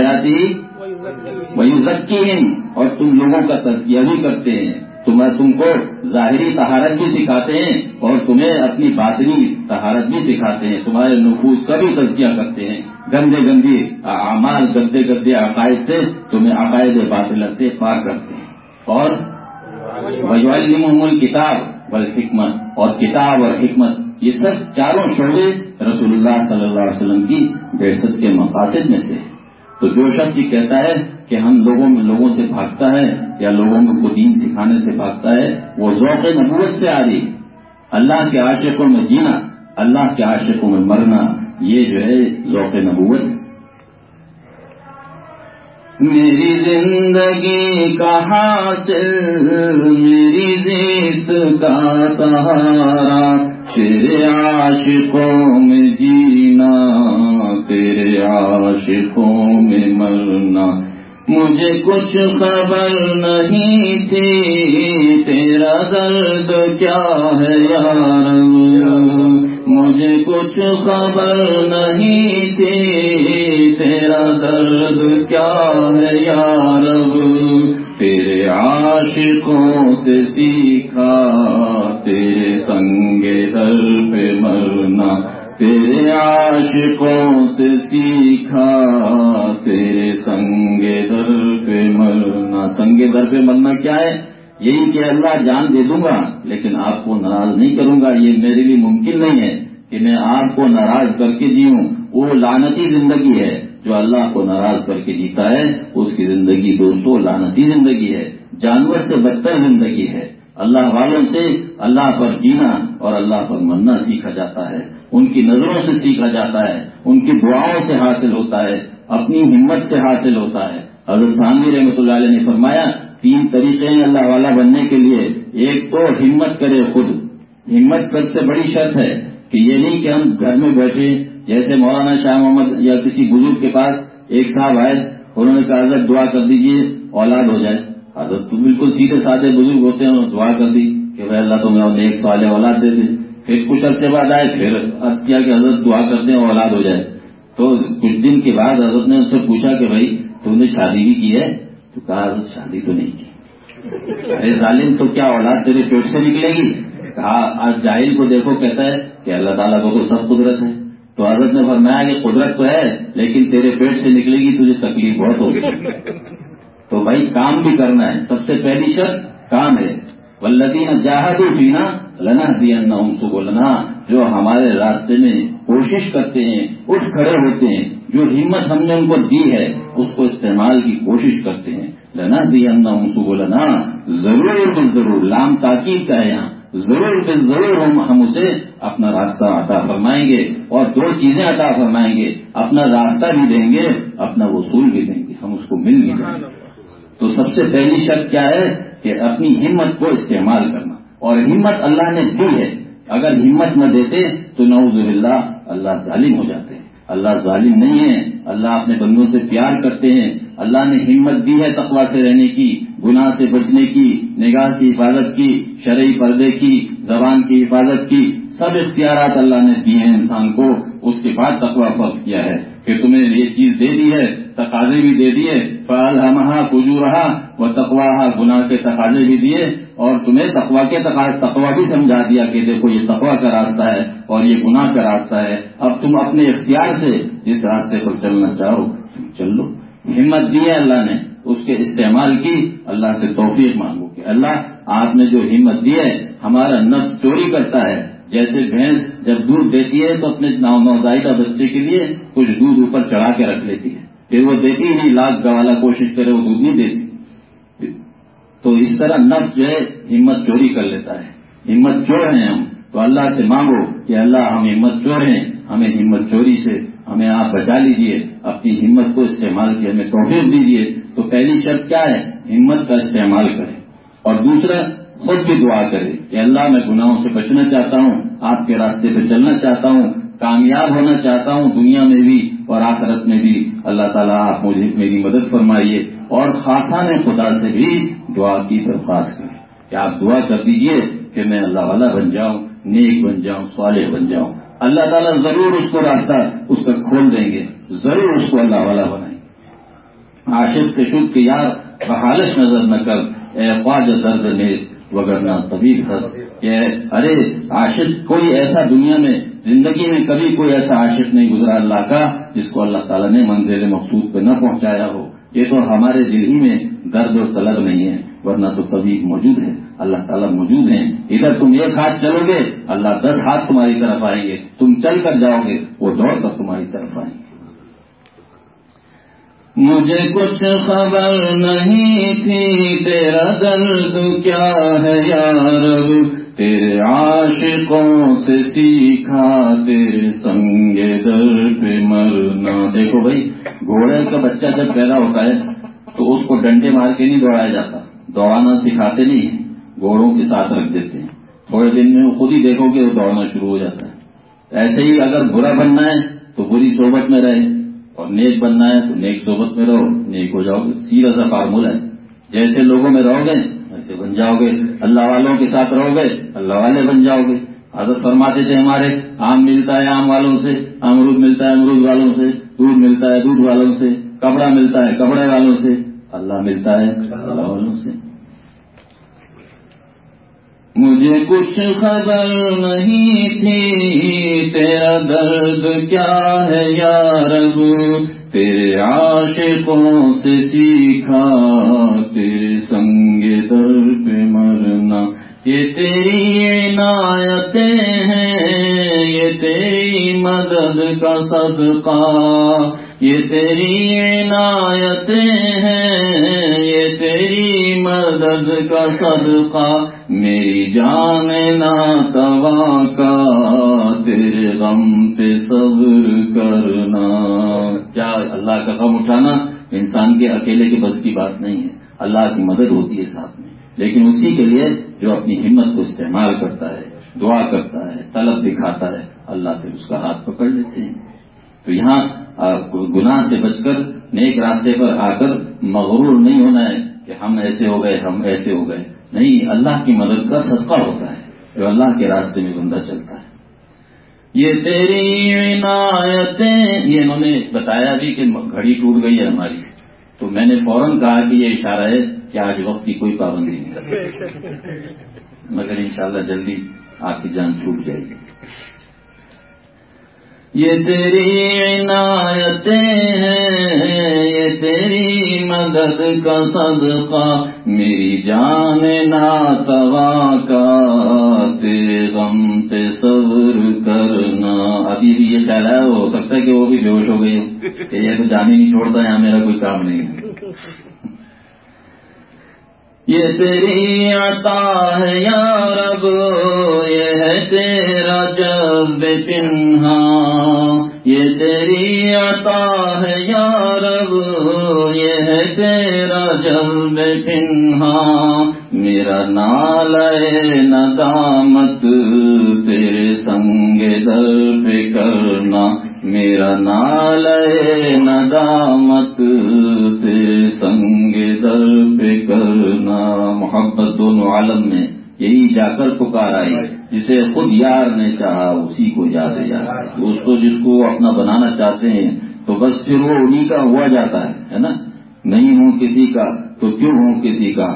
Speaker 1: آیاتِ وَيُزَكِّيهِمْ، اور تم لوگوں کا تزکیہ بھی کرتے ہیں، تم کو ظاہری طہارت بھی سکھاتے ہیں اور تمہیں اپنی باطنی طہارت بھی سکھاتے ہیں، تمہارے نفوس کا بھی تزکیہ کرتے ہیں، گندے اعمال، گندے عقائد سے تمہیں عقائد باطلہ سے پار کرتے ہیں۔ اور وَيُعَلِّمُهُمُ الْكِتَابَ وَالْحِكْمَةَ، اور کتاب اور حکمت، یہ سب چاروں شعبے رسول اللہ صلی اللہ علیہ وسلم کی بعثت کے مقاصد میں سے ہے۔ تو جو شخص یہ کہتا ہے کہ ہم لوگوں سے بھاگتا ہے یا لوگوں کو دین سکھانے سے بھاگتا ہے، وہ ذوق نبوت سے آ رہی ہے۔ اللہ کے عاشقوں میں جینا، اللہ کے عاشقوں میں مرنا، یہ جو ہے ذوق نبوت ہے۔ میری زندگی کا حاصل، میری زیست کا سہارا، تیرے عاشقوں میں جینا، تیرے عاشقوں میں مرنا، مجھے کچھ خبر نہیں تھی تیرا درد کیا ہے یا رب، مجھے کچھ خبر نہیں تھی تیرا درد کیا ہے یا رب، تیرے عاشقوں سے سیکھا تیرے سنگ در پہ مرنا، تیرے عاشقوں سے سیکھا تیرے سنگ در پہ مرنا۔ سنگ در پہ مرنا کیا ہے؟ یہی کہ اللہ جان دے دوں گا لیکن آپ کو ناراض نہیں کروں گا، یہ میرے لیے ممکن نہیں ہے کہ میں آپ کو ناراض کر کے جیوں. وہ لعنتی زندگی ہے جو اللہ کو ناراض کر کے جیتا ہے، اس کی زندگی دوستو لعنتی زندگی ہے، جانور سے بدتر زندگی ہے. اللہ والوں سے اللہ پر جینا اور اللہ پر مرنا سیکھا جاتا ہے، ان کی نظروں سے سیکھا جاتا ہے، ان کی دعاؤں سے حاصل ہوتا ہے، اپنی ہمت سے حاصل ہوتا ہے. حضرت تھانوی رحمۃ اللہ علیہ نے فرمایا 3 طریقے ہیں اللہ والا بننے کے لیے. ایک تو ہمت کرے خود، ہمت سب سے بڑی شرط ہے کہ یہ نہیں کہ ہم گھر میں بیٹھے جیسے مولانا شاہ محمد یا کسی بزرگ کے پاس ایک صاحب آئے، انہوں نے کہا حضرت دعا کر دیجئے اولاد ہو جائے. حضرت تو بالکل سیدھے سادے بزرگ ہوتے ہیں، انہوں نے دعا کر دی کہ بھائی اللہ تمہیں ایک صالح اولاد دے دے. پھر کچھ عرصے بعد آئے، پھر عرض کیا کہ حضرت دعا کرتے ہیں اولاد ہو جائے. تو کچھ دن کے بعد حضرت نے ان سے پوچھا کہ بھائی تم نے شادی بھی کی ہے؟ تو کہا حضرت شادی تو نہیں کی. ارے ظالم تو کیا اولاد تیرے پیٹ سے نکلے گی؟ کہا آج جاہل کو دیکھو کہتا ہے کہ اللہ تعالیٰ کو تو سب قدرت ہے. تو حضرت نے فرمایا کہ قدرت تو ہے لیکن تیرے پیٹ سے نکلے گی تجھے تکلیف بہت ہوگی. تو بھائی کام بھی کرنا ہے، سب سے پہلی شرط کام ہے. والذین جاہدوا فینا لنہدینہم سبلنا، جو ہمارے راستے میں کوشش کرتے ہیں، اٹھ کھڑے ہوتے ہیں، جو ہمت ہم نے ان کو دی ہے اس کو استعمال کی کوشش کرتے ہیں. لنہدینہم سبلنا، ضرور ضرور، لام تاکید کا ہے یہاں، ضرور ہم اسے اپنا راستہ عطا فرمائیں گے. اور 2 چیزیں عطا فرمائیں گے، اپنا راستہ بھی دیں گے، اپنا وصول بھی دیں گے، ہم اس کو مل بھی جائیں گے. تو سب سے پہلی شرط کیا ہے کہ اپنی ہمت کو استعمال کرنا. اور ہمت اللہ نے دی ہے، اگر ہمت نہ دیتے تو نعوذ باللہ اللہ ظالم ہو جاتے ہیں. اللہ ظالم نہیں ہے، اللہ اپنے بندوں سے پیار کرتے ہیں. اللہ نے ہمت دی ہے تقویٰ سے رہنے کی، گناہ سے بچنے کی، نگاہ کی حفاظت کی، شرعی پردے کی، زبان کی حفاظت کی، سب اختیارات اللہ نے دیے ہیں انسان کو. اس کے بعد تقویٰ فرض کیا ہے کہ تمہیں یہ چیز دے دی ہے، تقاضے بھی دے دیے، فَأَلْهَمَهَا فُجُورَهَا وَتَقْوَاهَا، گناہ کے تقاضے بھی دیے اور تمہیں تقویٰ بھی سمجھا دیا کہ دیکھو یہ تقویٰ کا راستہ ہے اور یہ گناہ کا راستہ ہے. اب تم اپنے اختیار سے جس راستے پر چلنا چاہو تم چل لو. ہمت دی ہے اللہ نے، اس کے استعمال کی. اللہ سے توفیق مانگو کہ اللہ آپ نے جو ہمت دی ہے، ہمارا نفس چوری کرتا ہے. جیسے بھینس جب دودھ دیتی ہے تو اپنے نوزائیدہ بچے کے لیے کچھ دودھ اوپر چڑھا کے رکھ لیتی ہے، پھر وہ دیتی ہی نہیں، لاکھ گوالا کوشش کرے وہ دودھ نہیں دیتی. تو اس طرح نفس جو ہے ہمت چوری کر لیتا ہے. ہمت چور ہیں ہم، تو اللہ سے مانگو کہ اللہ ہم ہمت چور ہیں، ہمیں ہمت چوری سے ہمیں آپ بچا لیجئے، اپنی ہمت کو استعمال کی ہمیں توفیق دیجئے. تو پہلی شرط کیا ہے؟ ہمت کا استعمال کریں. اور دوسرا خود بھی دعا کرے کہ اللہ میں گناہوں سے بچنا چاہتا ہوں، آپ کے راستے پہ چلنا چاہتا ہوں، کامیاب ہونا چاہتا ہوں دنیا میں بھی اور آخرت میں بھی. اللہ تعالیٰ آپ مجھے میری مدد فرمائیے. اور خاصان خدا سے بھی دعا کی درخواست کریں کہ آپ دعا کر دیجئے کہ میں اللہ والا بن جاؤں، نیک بن جاؤں، صالح بن جاؤں. اللہ تعالیٰ ضرور اس کو راستہ اس کا کھول دیں گے، ضرور اس کو اللہ والا بنائیں گے. عاشق کے شد کے یار بحالش نظر نہ کر، اے خواجہ درد نیز وگرنہ طبیب ہنس. کہ ارے عاشق کوئی ایسا دنیا میں زندگی میں کبھی کوئی ایسا عاشق نہیں گزرا اللہ کا جس کو اللہ تعالیٰ نے منزل مقصود پہ نہ پہنچایا ہو. یہ تو ہمارے دل ہی میں درد اور طلب نہیں ہے، ورنہ تو طبیب موجود ہے، اللہ تعالیٰ موجود ہیں. ادھر تم 1 ہاتھ چلو گے اللہ 10 ہاتھ تمہاری طرف آئیں گے، تم چل کر جاؤ گے وہ دوڑ کر تمہاری طرف آئیں گے. مجھے کچھ خبر نہیں تھی تیرا درد کیا ہے یا رب، تیرے عاشقوں سے سیکھا تیرے سنگ در پہ مرنا. دیکھو بھائی، گھوڑے کا بچہ جب پیدا ہوتا ہے تو اس کو ڈنڈے مار کے نہیں دوڑایا جاتا، دوڑانا سکھاتے نہیں ہیں، گھوڑوں کے ساتھ رکھ دیتے ہیں. تھوڑے دن میں خود ہی دیکھو کہ وہ دوڑنا شروع ہو جاتا ہے. ایسے ہی اگر برا بننا ہے تو بری صحبت میں رہے اور نیک بننا ہے تو نیک صحبت میں رہو، نیک ہو جاؤ گے. سیدھا سا فارمولہ ہے. جیسے لوگوں میں رہو گے ایسے بن جاؤ گے، اللہ والوں کے ساتھ رہو گے اللہ والے بن جاؤ گے. حضرت فرماتے تھے ہمارے آم ملتا ہے آم والوں سے، امرود ملتا ہے امرود والوں سے، دودھ ملتا ہے دودھ والوں سے، کپڑا ملتا ہے کپڑے والوں سے، اللہ ملتا ہے اللہ والوں سے. مجھے کچھ خبر نہیں تھی تیرا درد کیا ہے یا رب، تیرے عاشقوں سے سیکھا تیرے سنگ در پہ مرنا. یہ تیری عنایتیں ہیں، یہ تیری مدد کا صدقہ، یہ تیری عنایتیں ہیں، یہ تیری مدد کا صدقہ. میری جان ناتواں کا تیرے غم پہ صبر کرنا. کیا اللہ کا غم اٹھانا انسان کے اکیلے کے بس کی بات نہیں ہے، اللہ کی مدد ہوتی ہے ساتھ میں. لیکن اسی کے لیے جو اپنی ہمت کو استعمال کرتا ہے، دعا کرتا ہے، طلب دکھاتا ہے، اللہ پھر اس کا ہاتھ پکڑ لیتے ہیں. تو یہاں گناہ سے بچ کر نیک راستے پر آ کر مغرور نہیں ہونا ہے کہ ہم ایسے ہو گئے، ہم ایسے ہو گئے. نہیں، اللہ کی مدد کا صدقہ ہوتا ہے جو اللہ کے راستے میں بندہ چلتا ہے. یہ تیری عنایتیں، یہ انہوں نے بتایا بھی کہ گھڑی ٹوٹ گئی ہے ہماری، تو میں نے فوراً کہا کہ یہ اشارہ ہے کہ آج وقت کی کوئی پابندی نہیں، مگر انشاءاللہ جلدی آپ کی جان چھوٹ جائے گی. یہ تیری عنایتیں ہیں، یہ تیری مدد کا صدقہ. میری جان ناتواں کا تیرے غم پہ صبر کرنا. ابھی بھی یہ خیال ہے، ہو سکتا ہے کہ وہ بھی بے ہوش ہو گئی کہ یہ تو جان ہی نہیں چھوڑتا، یہاں میرا کوئی کام نہیں ہے. یہ تیری عطا ہے یا رب، یہ ہے تیرا جذب پنہاں. یہ تیری عطا ہے یا رب، یہ ہے تیرا جذب پنہاں. میرا نالے ندامت تیرے سنگ در پہ کرنا. میرا نالے ندامت تیرے سنگ در پہ کرنا. محبت دونوں عالم میں یہی جا کر پکار آئی، جسے خود یار نے چاہا اسی کو یاد یاد. دوستو جس کو اپنا بنانا چاہتے ہیں تو بس پھر وہ انہی کا ہوا جاتا ہے نا. نہیں ہوں کسی کا تو کیوں ہوں کسی کا،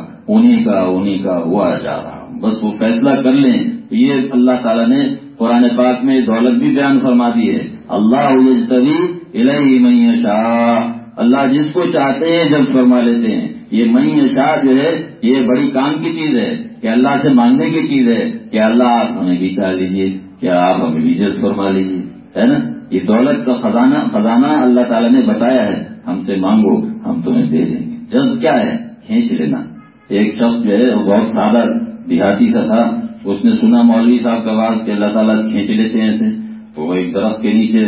Speaker 1: انہی کا ہوا جا رہا ہوں. بس وہ فیصلہ کر لیں. یہ اللہ تعالیٰ نے قرآن پاک میں دولت بھی بیان فرما دی ہے. اللہ یجتبی الیہ من یشاء، اللہ جس کو چاہتے ہیں جب فرما لیتے ہیں. یہ من یشاء جو ہے یہ بڑی کام کی چیز ہے کہ اللہ سے مانگنے کی چیز ہے کہ اللہ آپ ہمیں بھی چاہ لیجیے، کیا آپ ہمیں بھی جذب فرما لیجیے، ہے نا. یہ دولت کا خزانہ اللہ تعالیٰ نے بتایا ہے، ہم سے مانگو ہم تمہیں دے دیں گے. جذب کیا ہے؟ کھینچ لینا. ایک شخص جو ہے وہ بہت سادہ دیہاتی سا تھا، اس نے سنا مولوی صاحب کا آواز کہ اللہ تعالیٰ کھینچ لیتے ہیں ایسے، تو وہ ایک درخت کے نیچے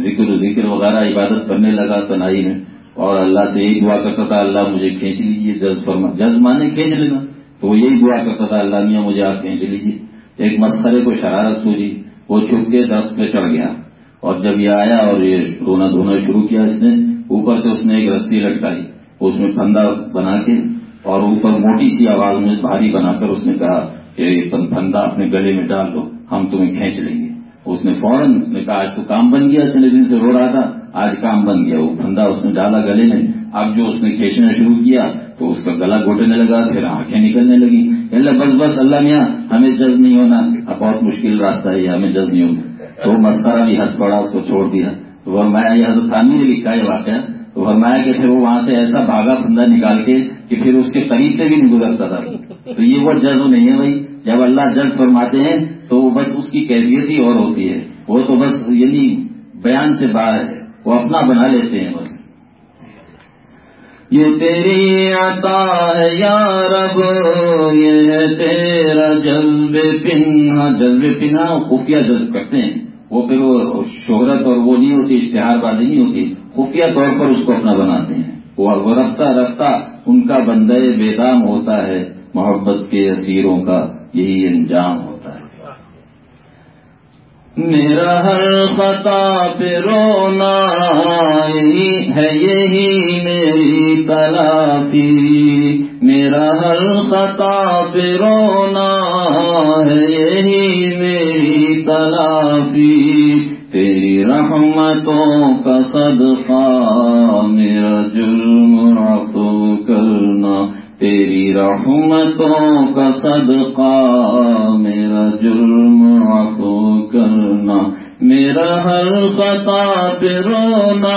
Speaker 1: ذکر وغیرہ عبادت کرنے لگا تنہائی میں، اور اللہ سے یہی دعا کرتا تھا اللہ مجھے کھینچ لیجیے، جذب مانے کھینچ لینا. تو وہ یہی دعا کرتا تھا اللہ میاں مجھے آپ کھینچ لیجیے. ایک مسخرے کو شرارت سوجی، وہ چھپ کے درخت پہ چڑھ گیا، اور جب یہ آیا اور یہ رونا دھونا شروع کیا اس نے، اوپر سے اس نے ایک رسی لٹکائی، اس میں پھندا بنا کے اور اوپر موٹی سی آواز میں بھاری بنا کر اس نے کہا کہ پھندا اپنے گلے میں ڈال دو، ہم تمہیں کھینچ لیں گے. اس نے فوراً کہا آج تو کام بن گیا، اتنے دن سے رو رہا تھا، آج کام بن گیا. وہ پھندا اس نے ڈالا گلے میں. اب جو اس نے کھینچنا شروع کیا تو اس کا گلا گھٹنے لگا، پھر آنکھیں نکلنے لگی. اللہ بس اللہ میاں ہمیں جذب نہیں ہونا، اب بہت مشکل راستہ ہے، ہمیں جذب نہیں ہونا. تو مسخرہ بھی ہنس پڑا، اس کو چھوڑ دیا. تو فرمایا یہ حضرت ثانی نے لکھا ہے واقعہ. تو فرمایا کہ پھر وہ وہاں سے ایسا بھاگا پھندا نکال کے کہ پھر اس کے قریب سے بھی نہیں گزرتا تھا. تو یہ وہ جذب نہیں ہے بھائی. جب اللہ جذب فرماتے ہیں تو وہ بس اس کی کیفیت ہی اور ہوتی ہے. وہ تو بس یعنی بیان سے باہر ہے، وہ اپنا بنا لیتے ہیں بس. یہ تیری عطا ہے یا رب، یہ تیرا جذب پنہا. جذب پنہا خفیہ جذب کرتے ہیں، وہ پھر وہ شہرت اور وہ نہیں ہوتی، اشتہار بازی نہیں ہوتی، خفیہ طور پر اس کو اپنا بناتے ہیں. وہ رفتہ رفتہ ان کا بندے بے دام ہوتا ہے، محبت کے اسیروں کا یہی انجام ہوتا ہے. میرا ہر خطا پہ رونا یہی ہے، یہی میری تلافی. میرا ہر خطا پہ رونا ہے، یہی میری تلافی. تیری رحمتوں کا صدقہ میرا جرم عفو کرنا. تیری رحمتوں کا صدقہ میرا جرم عفو کرنا. میرا ہر خطا پہ رونا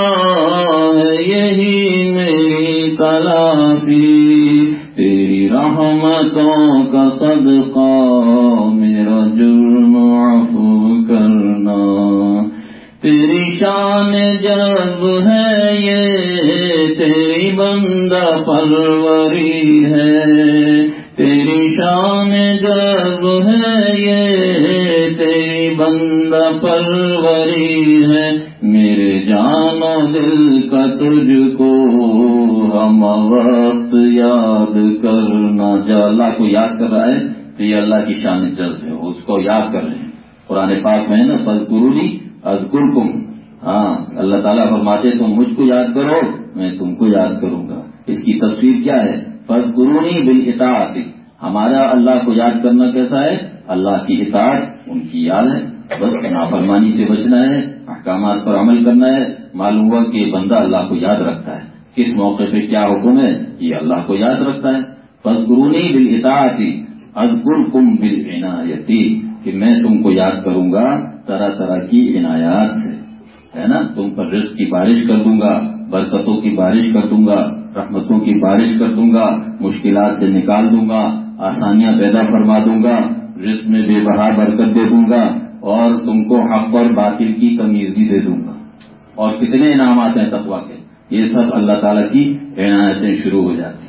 Speaker 1: ہے، یہی میری تلافی. تیری رحمت رحمتوں کا صدقہ میرا جرم عفو کرنا. تیری شان جب ہے یہ تیری بندہ پروری ہے. تیری شان جب ہے یہ تیری بندہ پروری ہے. میرے جان و دل کا تجھ کو ہم وقت یاد کرنا. جو اللہ کو یاد کر رہا ہے تو یہ اللہ کی شان جذب ہے، اس کو یاد کر رہے ہیں. قرآن پاک میں ہے نا فاذکرونی اذکرکم. ہاں اللہ تعالیٰ فرماتے تم مجھ کو یاد کرو میں تم کو یاد کروں گا. اس کی تفسیر کیا ہے؟ فاذکرونی بالاطاعت. ہمارا اللہ کو یاد کرنا کیسا ہے؟ اللہ کی اطاعت ان کی یاد ہے. بس نافرمانی سے بچنا ہے، احکامات پر عمل کرنا ہے. معلوم ہوا کہ بندہ اللہ کو یاد رکھتا ہے، کس موقع پہ کیا حکم ہے یہ اللہ کو یاد رکھتا ہے. فاذکرونی بالاطاعت اذکرکم بالعنایت، کہ میں تم کو یاد کروں گا طرح طرح کی عنایات سے، ہے نا. تم پر رزق کی بارش کر دوں گا، برکتوں کی بارش کر دوں گا، رحمتوں کی بارش کر دوں گا، مشکلات سے نکال دوں گا، آسانیاں پیدا فرما دوں گا، رزق میں بے بہا برکت دے دوں گا، اور تم کو حق اور باطل کی تمیز بھی دے دوں گا. اور کتنے انعامات ہیں تقویٰ کے. یہ سب اللہ تعالیٰ کی عنایتیں شروع ہو جاتی ہیں.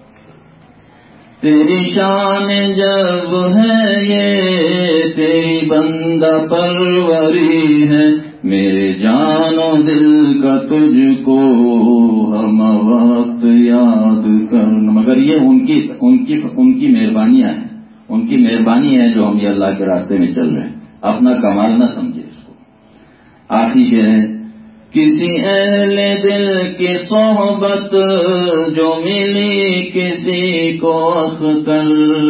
Speaker 1: تیری شان جب ہے یہ تیری بندہ پروری ہے. میرے جان و دل کا تجھ کو ہم وقت یاد کرنا. مگر یہ ان کی مہربانیاں ہیں، ان کی مہربانی ہے جو ہم یہ اللہ کے راستے میں چل رہے ہیں. اپنا کمال نہ سمجھے اس کو. آخری شعر ہے کسی اہل دل کی صحبت جو ملی کسی کو اختر.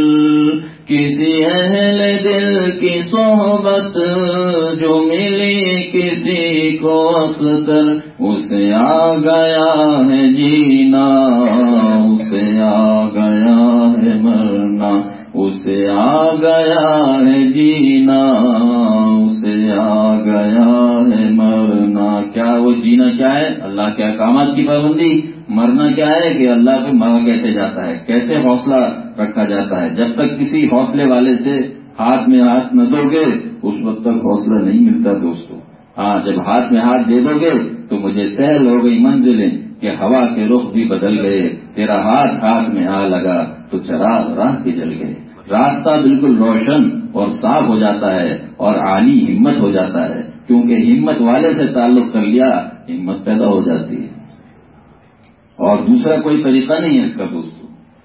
Speaker 1: کسی اہل دل کی صحبت جو ملی کسی کو اختر. اسے آ گیا ہے جینا، اسے آ گیا ہے مرنا. اسے آ گیا ہے جینا، اسے آ گیا ہے مرنا. کیا وہ جینا کیا ہے؟ اللہ کے احکامات کی پابندی. مرنا کیا ہے کہ اللہ پہ مرا کیسے جاتا ہے، کیسے حوصلہ رکھا جاتا ہے. جب تک کسی حوصلے والے سے ہاتھ میں ہاتھ نہ دو گے اس وقت تک حوصلہ نہیں ملتا دوستو. ہاں جب ہاتھ میں ہاتھ دے دو گے تو مجھے سیل ہو گئی منزلیں کہ ہوا کے رخ بھی بدل گئے. تیرا ہاتھ میں آ لگا تو چراغ راہ کے جل گئے. راستہ بالکل روشن اور صاف ہو جاتا ہے اور عالی ہمت ہو جاتا ہے. کیونکہ ہمت والے سے تعلق کر لیا ہمت پیدا ہو جاتی ہے. اور دوسرا کوئی طریقہ نہیں ہے اس کا دوستو.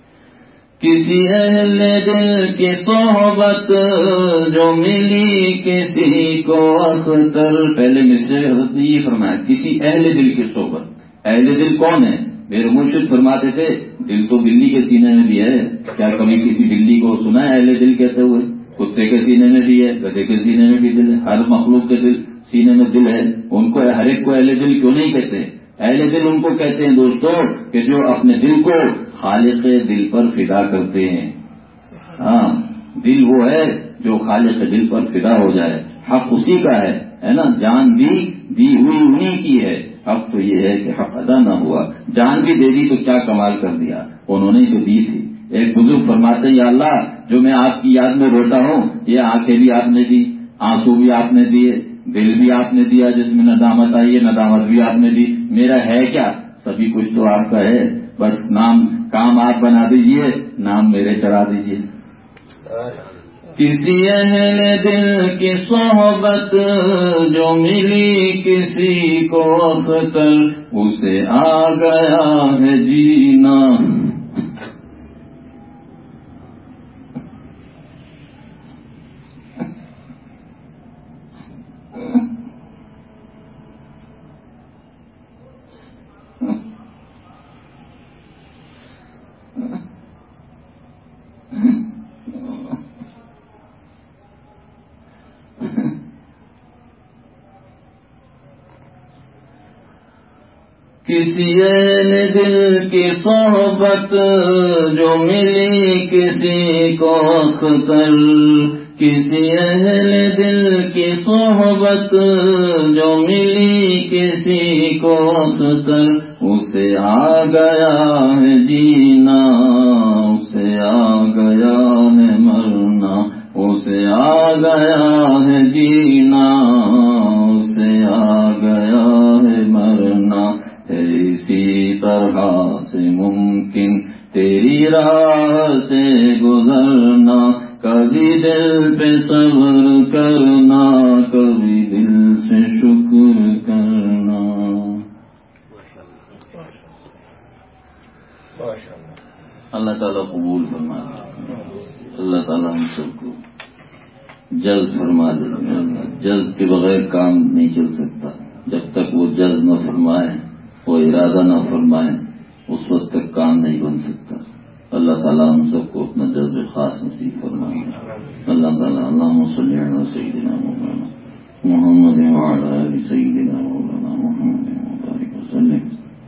Speaker 1: کسی اہل دل کی صحبت جو ملی کسی کو اختر. پہلے مصرے حضرت نے یہ فرمایا کسی اہل دل کی صحبت. اہل دل کون ہے؟ میرے مرشد فرماتے تھے دل تو بلی کے سینے میں بھی ہے. کیا کبھی کسی بلی کو سنا ہے اہل دل کہتے ہوئے؟ کتے کے سینے میں بھی ہے، گدھے کے سینے میں بھی دل ہے، ہر مخلوق کے سینے میں دل ہے. ان کو ہر ایک کو اہل دل کیوں نہیں کہتے؟ اہل دل ان کو کہتے ہیں دوستوں کہ جو اپنے دل کو خالق دل پر فدا کرتے ہیں. ہاں دل وہ ہے جو خالق دل پر فدا ہو جائے. حق اسی کا ہے نا. جان دی ہوئی انہی کی ہے. حق تو یہ ہے کہ حق ادا نہ ہوا. جان بھی دے دی تو کیا کمال کر دیا، انہوں نے تو دی تھی. ایک بزرگ فرماتے ہیں یا اللہ جو میں آپ کی یاد میں روتا ہوں یہ آنکھیں بھی آپ نے دی، آنسو بھی آپ نے دیے، دل بھی آپ نے دیا جس میں ندامت آئی ہے ندامت بھی آپ نے دی. میرا ہے کیا؟ سبھی کچھ تو آپ کا ہے. بس نام کام آپ بنا دیجئے، نام میرے چڑھا دیجئے. کسی اہل دل کی صحبت جو ملی کسی کو اختر. اسے آ گیا ہے جینا. کسی اہل دل کی صحبت جو ملی کسی کو اختر. کسی اہل دل کی صحبت جو ملی کسی کو اختر. اسے آ گیا ہے جینا، اسے آ گیا گیا ہے مرنا، اسے آ گیا ہے جینا، اسے آ گیا ہے مرنا، ہے اسی طرح سے ممکن تیری راہ سے گزرنا، کبھی دل پہ صبر کرنا، کبھی دل سے شکر کرنا۔ اللہ تعالیٰ قبول فرما دے، اللہ تعالیٰ ہم سب کو جذب فرما دے۔ جذب کے بغیر کام نہیں چل سکتا، جب تک وہ جذب نہ فرمائے، وہ ارادہ نہ فرمائے، اس وقت تک کام نہیں بن سکتا۔ اللہ تعالیٰ ہم سب کو اپنا جذب خاص نصیب فرمائے۔ اللہ تعالیٰ اللہم صلی علی سیدنا مولانا محمد وعلی آل سیدنا مولانا محمد وبارک وسلم۔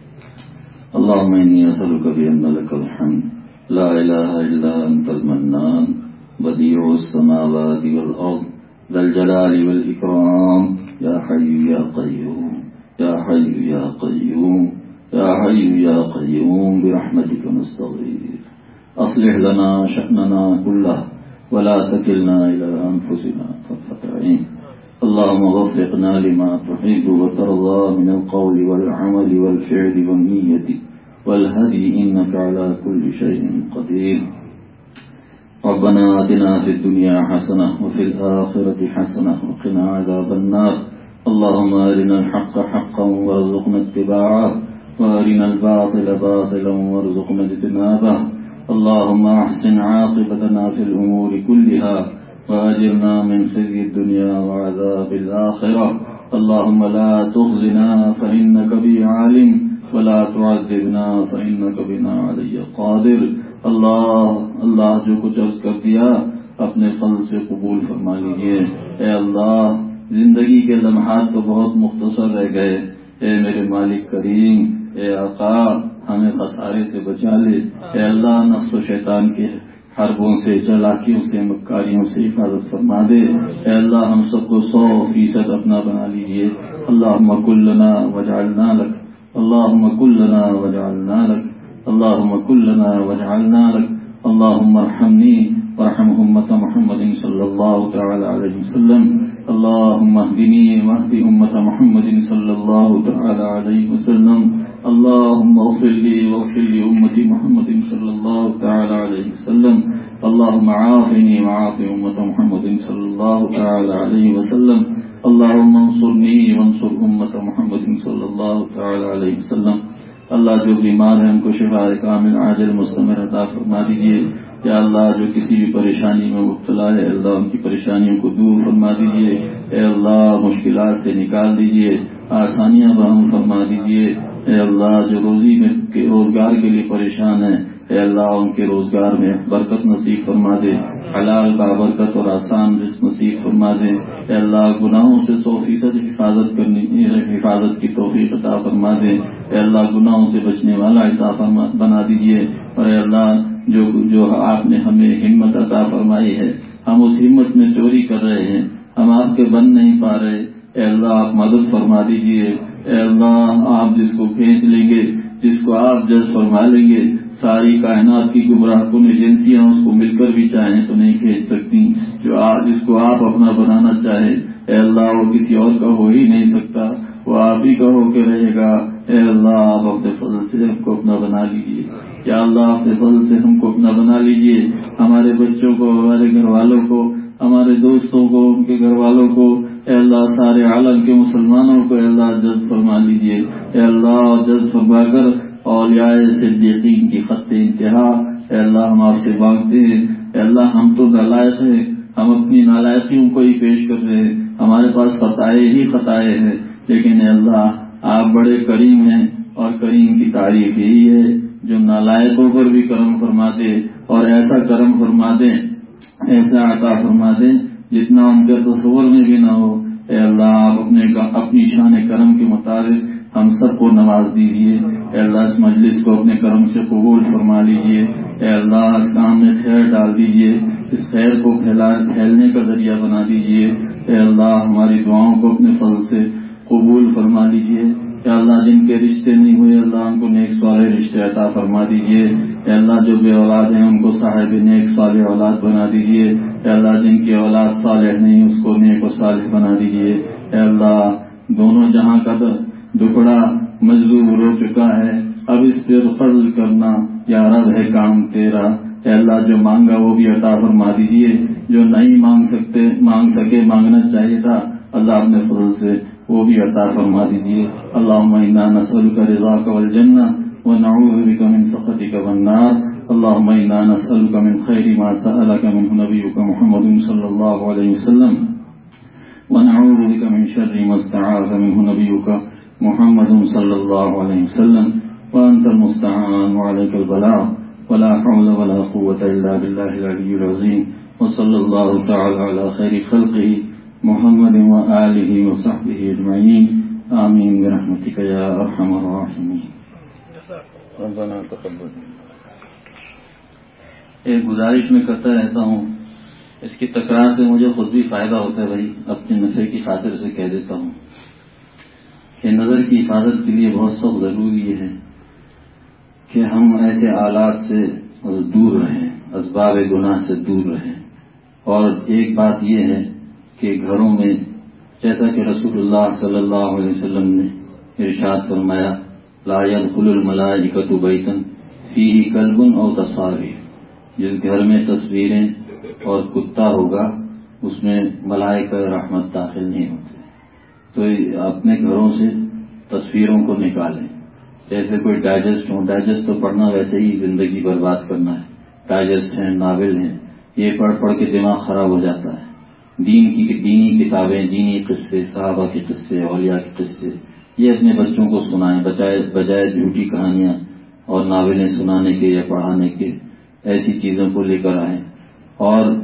Speaker 1: اللهم إني أسألك بأن لك الحمد لا إله إلا أنت المنان بديع السماوات والأرض ذا الجلال والإكرام يا حي يا قيوم يا حي يا قيوم يا حي يا قيوم برحمتك نستغيث أصلح لنا شأننا كله ولا تكلنا إلى أنفسنا طرفة عين اللهم وفقنا لما تحب وترضى من القول والعمل والفعل والنية والهدي إنك على كل شيء قدير ربنا آتنا في الدنيا حسنة وفي الآخرة حسنة وقنا عذاب النار اللهم أرنا الحق حقا وارزقنا اتباعه وأرنا الباطل باطلا وارزقنا اجتنابه اللهم أحسن عاقبتنا في الأمور كلها وأجرنا من خزي الدنيا وعذاب الآخرة اللهم لا تخزنا فإنك بي عالم ولا تعذبنا فإنك بنا علي قادر اللہ جو کچھ عرض کر دیا اپنے فضل سے قبول فرما لیجئے۔ اے اللہ زندگی کے لمحات تو بہت مختصر رہ گئے، اے میرے مالک کریم، اے آقا ہمیں خسارے سے بچا لے۔ اے اللہ نفس و شیطان کے حربوں سے، چالاکیوں سے، مکاریوں سے حفاظت فرما دے۔ اے اللہ ہم سب کو 100% اپنا بنا لیجئے۔ اللہم کن لنا وجعلنا لک، اللہم کن لنا وجعلنا لک، اللہم کن لنا وجعلنا لک، اللہم ارحمنی وارحم امت محمد صلی اللہ تعالی علیہ وسلم، اللہم اہدنی واہد امت محمد صلی اللہ تعالی علیہ وسلم، اللہم اغفر لی واغفر لامت محمد صلی اللہ تعالی علیہ وسلم، اللہم عافنی وعاف امت محمد صلی اللہ تعالی علیہ وسلم، اللہم انصرنی وانصر امت محمد صلی اللہ تعالی علیہ وسلم۔ اللہ جو بیمار ہیں ان کو شفاء کامل عاجل مستمر عطا فرما دیجیے۔ یا اللہ جو کسی بھی پریشانی میں مبتلا ہے اللہ ان کی پریشانیوں کو دور فرما دیجیے۔ اے اللہ مشکلات سے نکال دیجیے، آسانیاں بہم فرما دیجیے۔ اے اللہ جو روزی میں روزگار کے لیے پریشان ہیں اے اللہ ان کے روزگار میں برکت نصیب فرما دے، حلال بابرکت اور آسان رزق نصیب فرما دے۔ اے اللہ گناہوں سے 100% حفاظت کی توفیق عطا فرما دے۔ اے اللہ گناہوں سے بچنے والا عطا بنا دیجیے۔ اور اے اللہ جو آپ نے ہمیں ہمت عطا فرمائی ہے ہم اس ہمت میں چوری کر رہے ہیں، ہم آپ کے بن نہیں پا رہے، اے اللہ آپ مدد فرما دیجیے۔ اے اللہ آپ جس کو کھینچ لیں گے، جس کو آپ جذب فرما لیں گے، ساری کائنات کی گمراہ کن ایجنسیاں اس کو مل کر بھی چاہیں تو نہیں کھینچ سکتی۔ جس کو آپ اپنا بنانا چاہیں اے اللہ وہ کسی اور کا ہو ہی نہیں سکتا، وہ آپ ہی کا ہو کے رہے گا۔ اے اللہ آپ اپنے فضل سے ہم کو اپنا بنا لیجیے، یا اللہ اپنے فضل سے ہم کو اپنا بنا لیجیے، ہمارے بچوں کو، ہمارے گھر والوں کو، ہمارے دوستوں کو، ان کے گھر والوں کو، اے اللہ سارے عالم کے مسلمانوں کو اے اللہ جذب فرما لیجیے۔ اے اللہ جذب فرما کر اولیاء صدیقین کی خط انتہا اے اللہ ہم آپ سے مانگتے ہیں۔ اے اللہ ہم تو نالائق ہیں، ہم اپنی نالائقیوں کو ہی پیش کر رہے ہیں، ہمارے پاس خطائیں ہی خطائیں ہیں، لیکن اے اللہ آپ بڑے کریم ہیں اور کریم کی تعریف یہی ہے جو نالائقوں پر بھی کرم فرما دے، اور ایسا کرم فرما دیں، ایسا عطا فرما دیں جتنا ان کے تصور میں بھی نہ ہو۔ اے اللہ آپ اپنی شان کرم کے مطابق ہم سب کو نواز دیجیے۔ اے اللہ اس مجلس کو اپنے کرم سے قبول فرما لیجیے۔ اے اللہ اس کام میں خیر ڈال دیجیے، اس خیر کو پھیلنے کا ذریعہ بنا دیجیے۔ اے اللہ ہماری دعاؤں کو اپنے فضل سے قبول فرما لیجیے۔ اے اللہ جن کے رشتے نہیں ہوئے اللہ ان کو نیک صالح رشتے عطا فرما دیجیے۔ اے اللہ جو بے اولاد ہیں ان کو صاحب نیک صالح اولاد بنا دیجیے. اے اللہ جن کی اولاد صالح نہیں اس کو نیک و صالح بنا دیجیے. اے اللہ دونوں جہاں کا دکڑا مجذوب ہو چکا ہے اب اس پر فضل کرنا یا رب ہے کام تیرا. اے اللہ جو مانگا وہ بھی عطا فرما دیجیے, جو نہیں مانگ سکے مانگنا چاہیے تھا اللہ اپنے فضل سے وہ بھی عطا فرما دیجیے. اللہم انا نسألک رضاک والجنہ ونعوذ بک من سخطک والنار. اللہم انا نسألک من خیر ما سألک منہ نبیک محمد صلی اللہ علیہ وسلم ونعوذ بک من شر ما استعاذ منہ نبیک محمد صلی اللہ علیہ وسلم وانت المستعان وعلیک البلاغ ولا حول ولا قوة الا باللہ العلی العظیم. وصلی اللہ تعالی علی خیر خلقہ محمد وآلہ وصحبہ اجمعین. آمین برحمتک یا ارحم الراحمین. ربنا تقبل. ایک گزارش میں کرتا رہتا ہوں, اس کی تکرار سے مجھے خود بھی فائدہ ہوتا ہے بھائی, اپنے نفع کی خاطر سے کہہ دیتا ہوں کہ نظر کی حفاظت کے لیے بہت سخت ضروری ہے کہ ہم ایسے آلات سے دور رہیں, اسباب گناہ سے دور رہیں. اور ایک بات یہ ہے کہ گھروں میں جیسا کہ رسول اللہ صلی اللہ علیہ وسلم نے ارشاد فرمایا لا يدخل الملائکۃ بیتا فیہ کلب او تصاویر, جس گھر میں تصویریں اور کتا ہوگا اس میں ملائکہ رحمت داخل نہیں ہوتے. تو اپنے گھروں سے تصویروں کو نکالیں. جیسے کوئی ڈائجسٹ ہو, ڈائجسٹ تو پڑھنا ویسے ہی زندگی برباد کرنا ہے. ڈائجسٹ ہیں, ناول ہیں, یہ پڑھ پڑھ کے دماغ خراب ہو جاتا ہے. دینی کتابیں, دینی قصے, صحابہ کے قصے, اولیاء کے قصے, یہ اپنے بچوں کو سنائیں بجائے جھوٹی کہانیاں اور ناولیں سنانے کے یا پڑھانے کے. ایسی چیزوں کو لے کر آئیں. اور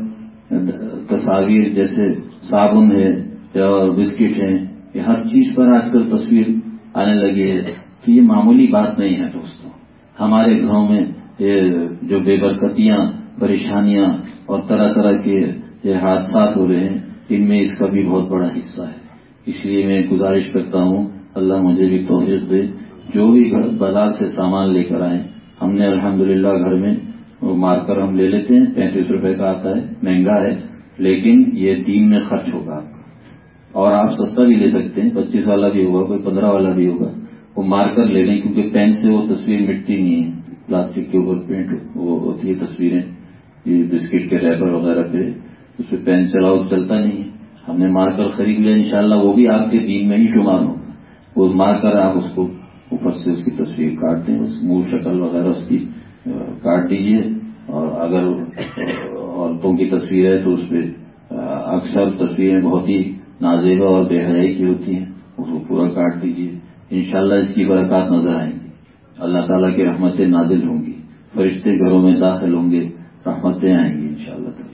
Speaker 1: تصاویر جیسے صابن ہے یا بسکٹ ہے, یہ ہر چیز پر آج کل تصویر آنے لگی ہے. تو یہ معمولی بات نہیں ہے دوستوں. ہمارے گھروں میں یہ جو بے برکتیاں, پریشانیاں اور طرح طرح کے یہ حادثات ہو رہے ہیں, ان میں اس کا بھی بہت بڑا حصہ ہے. اس لیے میں گزارش کرتا ہوں اللہ مجھے بھی توفیق دے, جو بھی بازار سے سامان لے کر آئیں. ہم نے الحمدللہ گھر میں مارکر ہم لے لیتے ہیں, 35 روپے کا آتا ہے, مہنگا ہے لیکن یہ دین میں خرچ ہوگا آپ کا. اور آپ سستا بھی لے سکتے ہیں, 25 والا بھی ہوگا, کوئی 15 والا بھی ہوگا. وہ مارکر لے لیں کیونکہ پین سے وہ تصویر مٹتی نہیں ہے. پلاسٹک کے اوپر پینٹ وہ ہوتی ہے تصویریں, یہ بسکٹ کے ریپر وغیرہ پہ اس پہ پین چلاؤ چلتا نہیں ہے. ہم نے مارکر خرید لیا, انشاءاللہ وہ بھی آپ کے دین میں ہی شمار ہوگا. وہ مارکر آپ اس کو اوپر سے اس کی تصویر کاٹ دیں, اس منہ شکل وغیرہ اس کی کاٹ دیجیے. اور اگر عورتوں کی تصویر ہے تو اس پہ اکثر تصویریں بہت ہی نازیبا اور بے حیائی کی ہوتی ہیں, اس کو پورا کاٹ دیجیے. انشاءاللہ اس کی برکات نظر آئیں گی, اللہ تعالیٰ کی رحمتیں نازل ہوں گی, فرشتے گھروں میں داخل ہوں گے, رحمتیں آئیں گی انشاءاللہ تعالیٰ.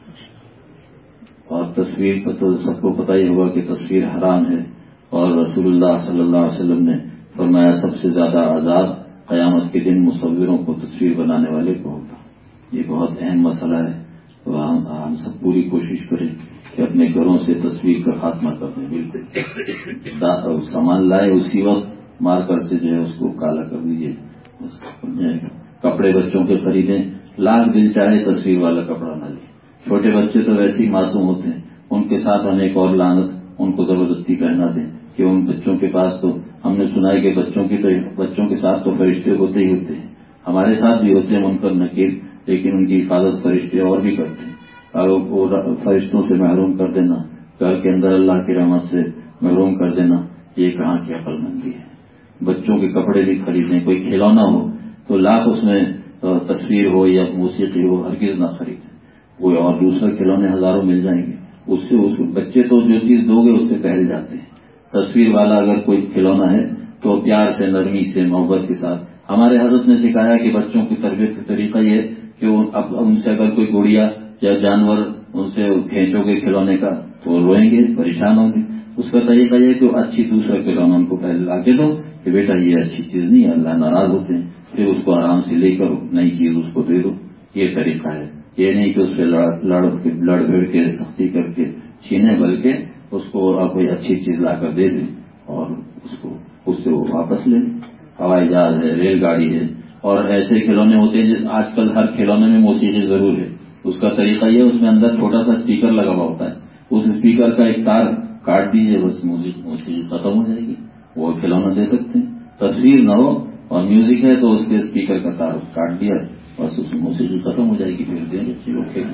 Speaker 1: اور تصویر کا تو سب کو پتہ ہی ہوگا کہ تصویر حرام ہے, اور رسول اللہ صلی اللہ علیہ وسلم نے فرمایا سب سے زیادہ عذاب قیامت کے دن مصوروں کو تصویر بنانے والے کو ہوگا. یہ بہت اہم مسئلہ ہے. تو ہم سب پوری کوشش کریں کہ اپنے گھروں سے تصویر کا خاتمہ کر دیں. بالکل سامان لائے اسی وقت مارکر سے جو ہے اس کو کالا کر دیجیے. کپڑے بچوں کے خریدیں, لاکھ دل چاہے تصویر والا کپڑا نہ لیں. چھوٹے بچے تو ویسے ہی معصوم ہوتے ہیں, ان کے ساتھ ہم ایک اور لعنت ان کو زبردستی پہنا دیں کہ ان بچوں کے پاس تو ہم نے سنا ہے کہ بچوں کے ساتھ تو فرشتے ہوتے ہی ہوتے ہیں. ہمارے ساتھ بھی ہوتے ہیں منکر نکیر, لیکن ان کی حفاظت فرشتے اور بھی کرتے ہیں. اگر فرشتوں سے محروم کر دینا, گھر کے اندر اللہ کی رحمت سے محروم کر دینا, یہ کہاں کی عقل مندی ہے. بچوں کے کپڑے بھی خریدیں, کوئی کھلونا ہو تو لاکھ اس میں تصویر ہو یا موسیقی ہو ہرگز نہ خریدیں. کوئی اور دوسرے کھلونے ہزاروں مل جائیں گے, اس سے بچے تو جو چیز دو گے اس سے پہل جاتے ہیں. تصویر والا اگر کوئی کھلونا ہے تو پیار سے, نرمی سے, محبت کے ساتھ. ہمارے حضرت نے سکھایا کہ بچوں کی تربیت کا طریقہ یہ کہ اب ان سے اگر کوئی گڑیا یا جانور ان سے کھینچو گے کھلونے کا تو وہ روئیں گے, پریشان ہوں گے. اس کا طریقہ یہ کہ اچھی دوسرا کھلونا ان کو پہلے لا کے دو کہ بیٹا یہ اچھی چیز نہیں ہے, اللہ ناراض ہوتے ہیں. پھر اس کو آرام سے لے کر نئی چیز اس کو دے دو. یہ طریقہ ہے. یہ نہیں کہ اس سے لڑ بھیڑ کے سختی کر کے چھینے, بلکہ اس کو کوئی اچھی چیز لا کر دے دیں اور اس سے وہ واپس لے لیں. ہوائی جہاز ہے, ریل گاڑی ہے, اور ایسے کھلونے ہوتے ہیں آج کل ہر کھلونے میں موسیقی ضرور ہے. اس کا طریقہ یہ اس میں اندر چھوٹا سا اسپیکر لگا ہوا ہوتا ہے. اس اسپیکر کا ایک تار کاٹ دیجیے بس موسیقی ختم ہو جائے گی. وہ کھلونا دے سکتے ہیں. تصویر نہ ہو اور میوزک ہے تو اس کے اسپیکر کا تار کاٹ دیا بس اس میں موسیقی ختم ہو جائے گی. پھر دیں بچے کو کھیلیں.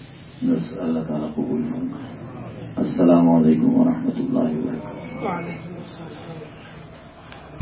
Speaker 1: بس اللہ تعالیٰ قبول فرمائے. السلام علیکم ورحمۃ اللہ وبرکاتہ.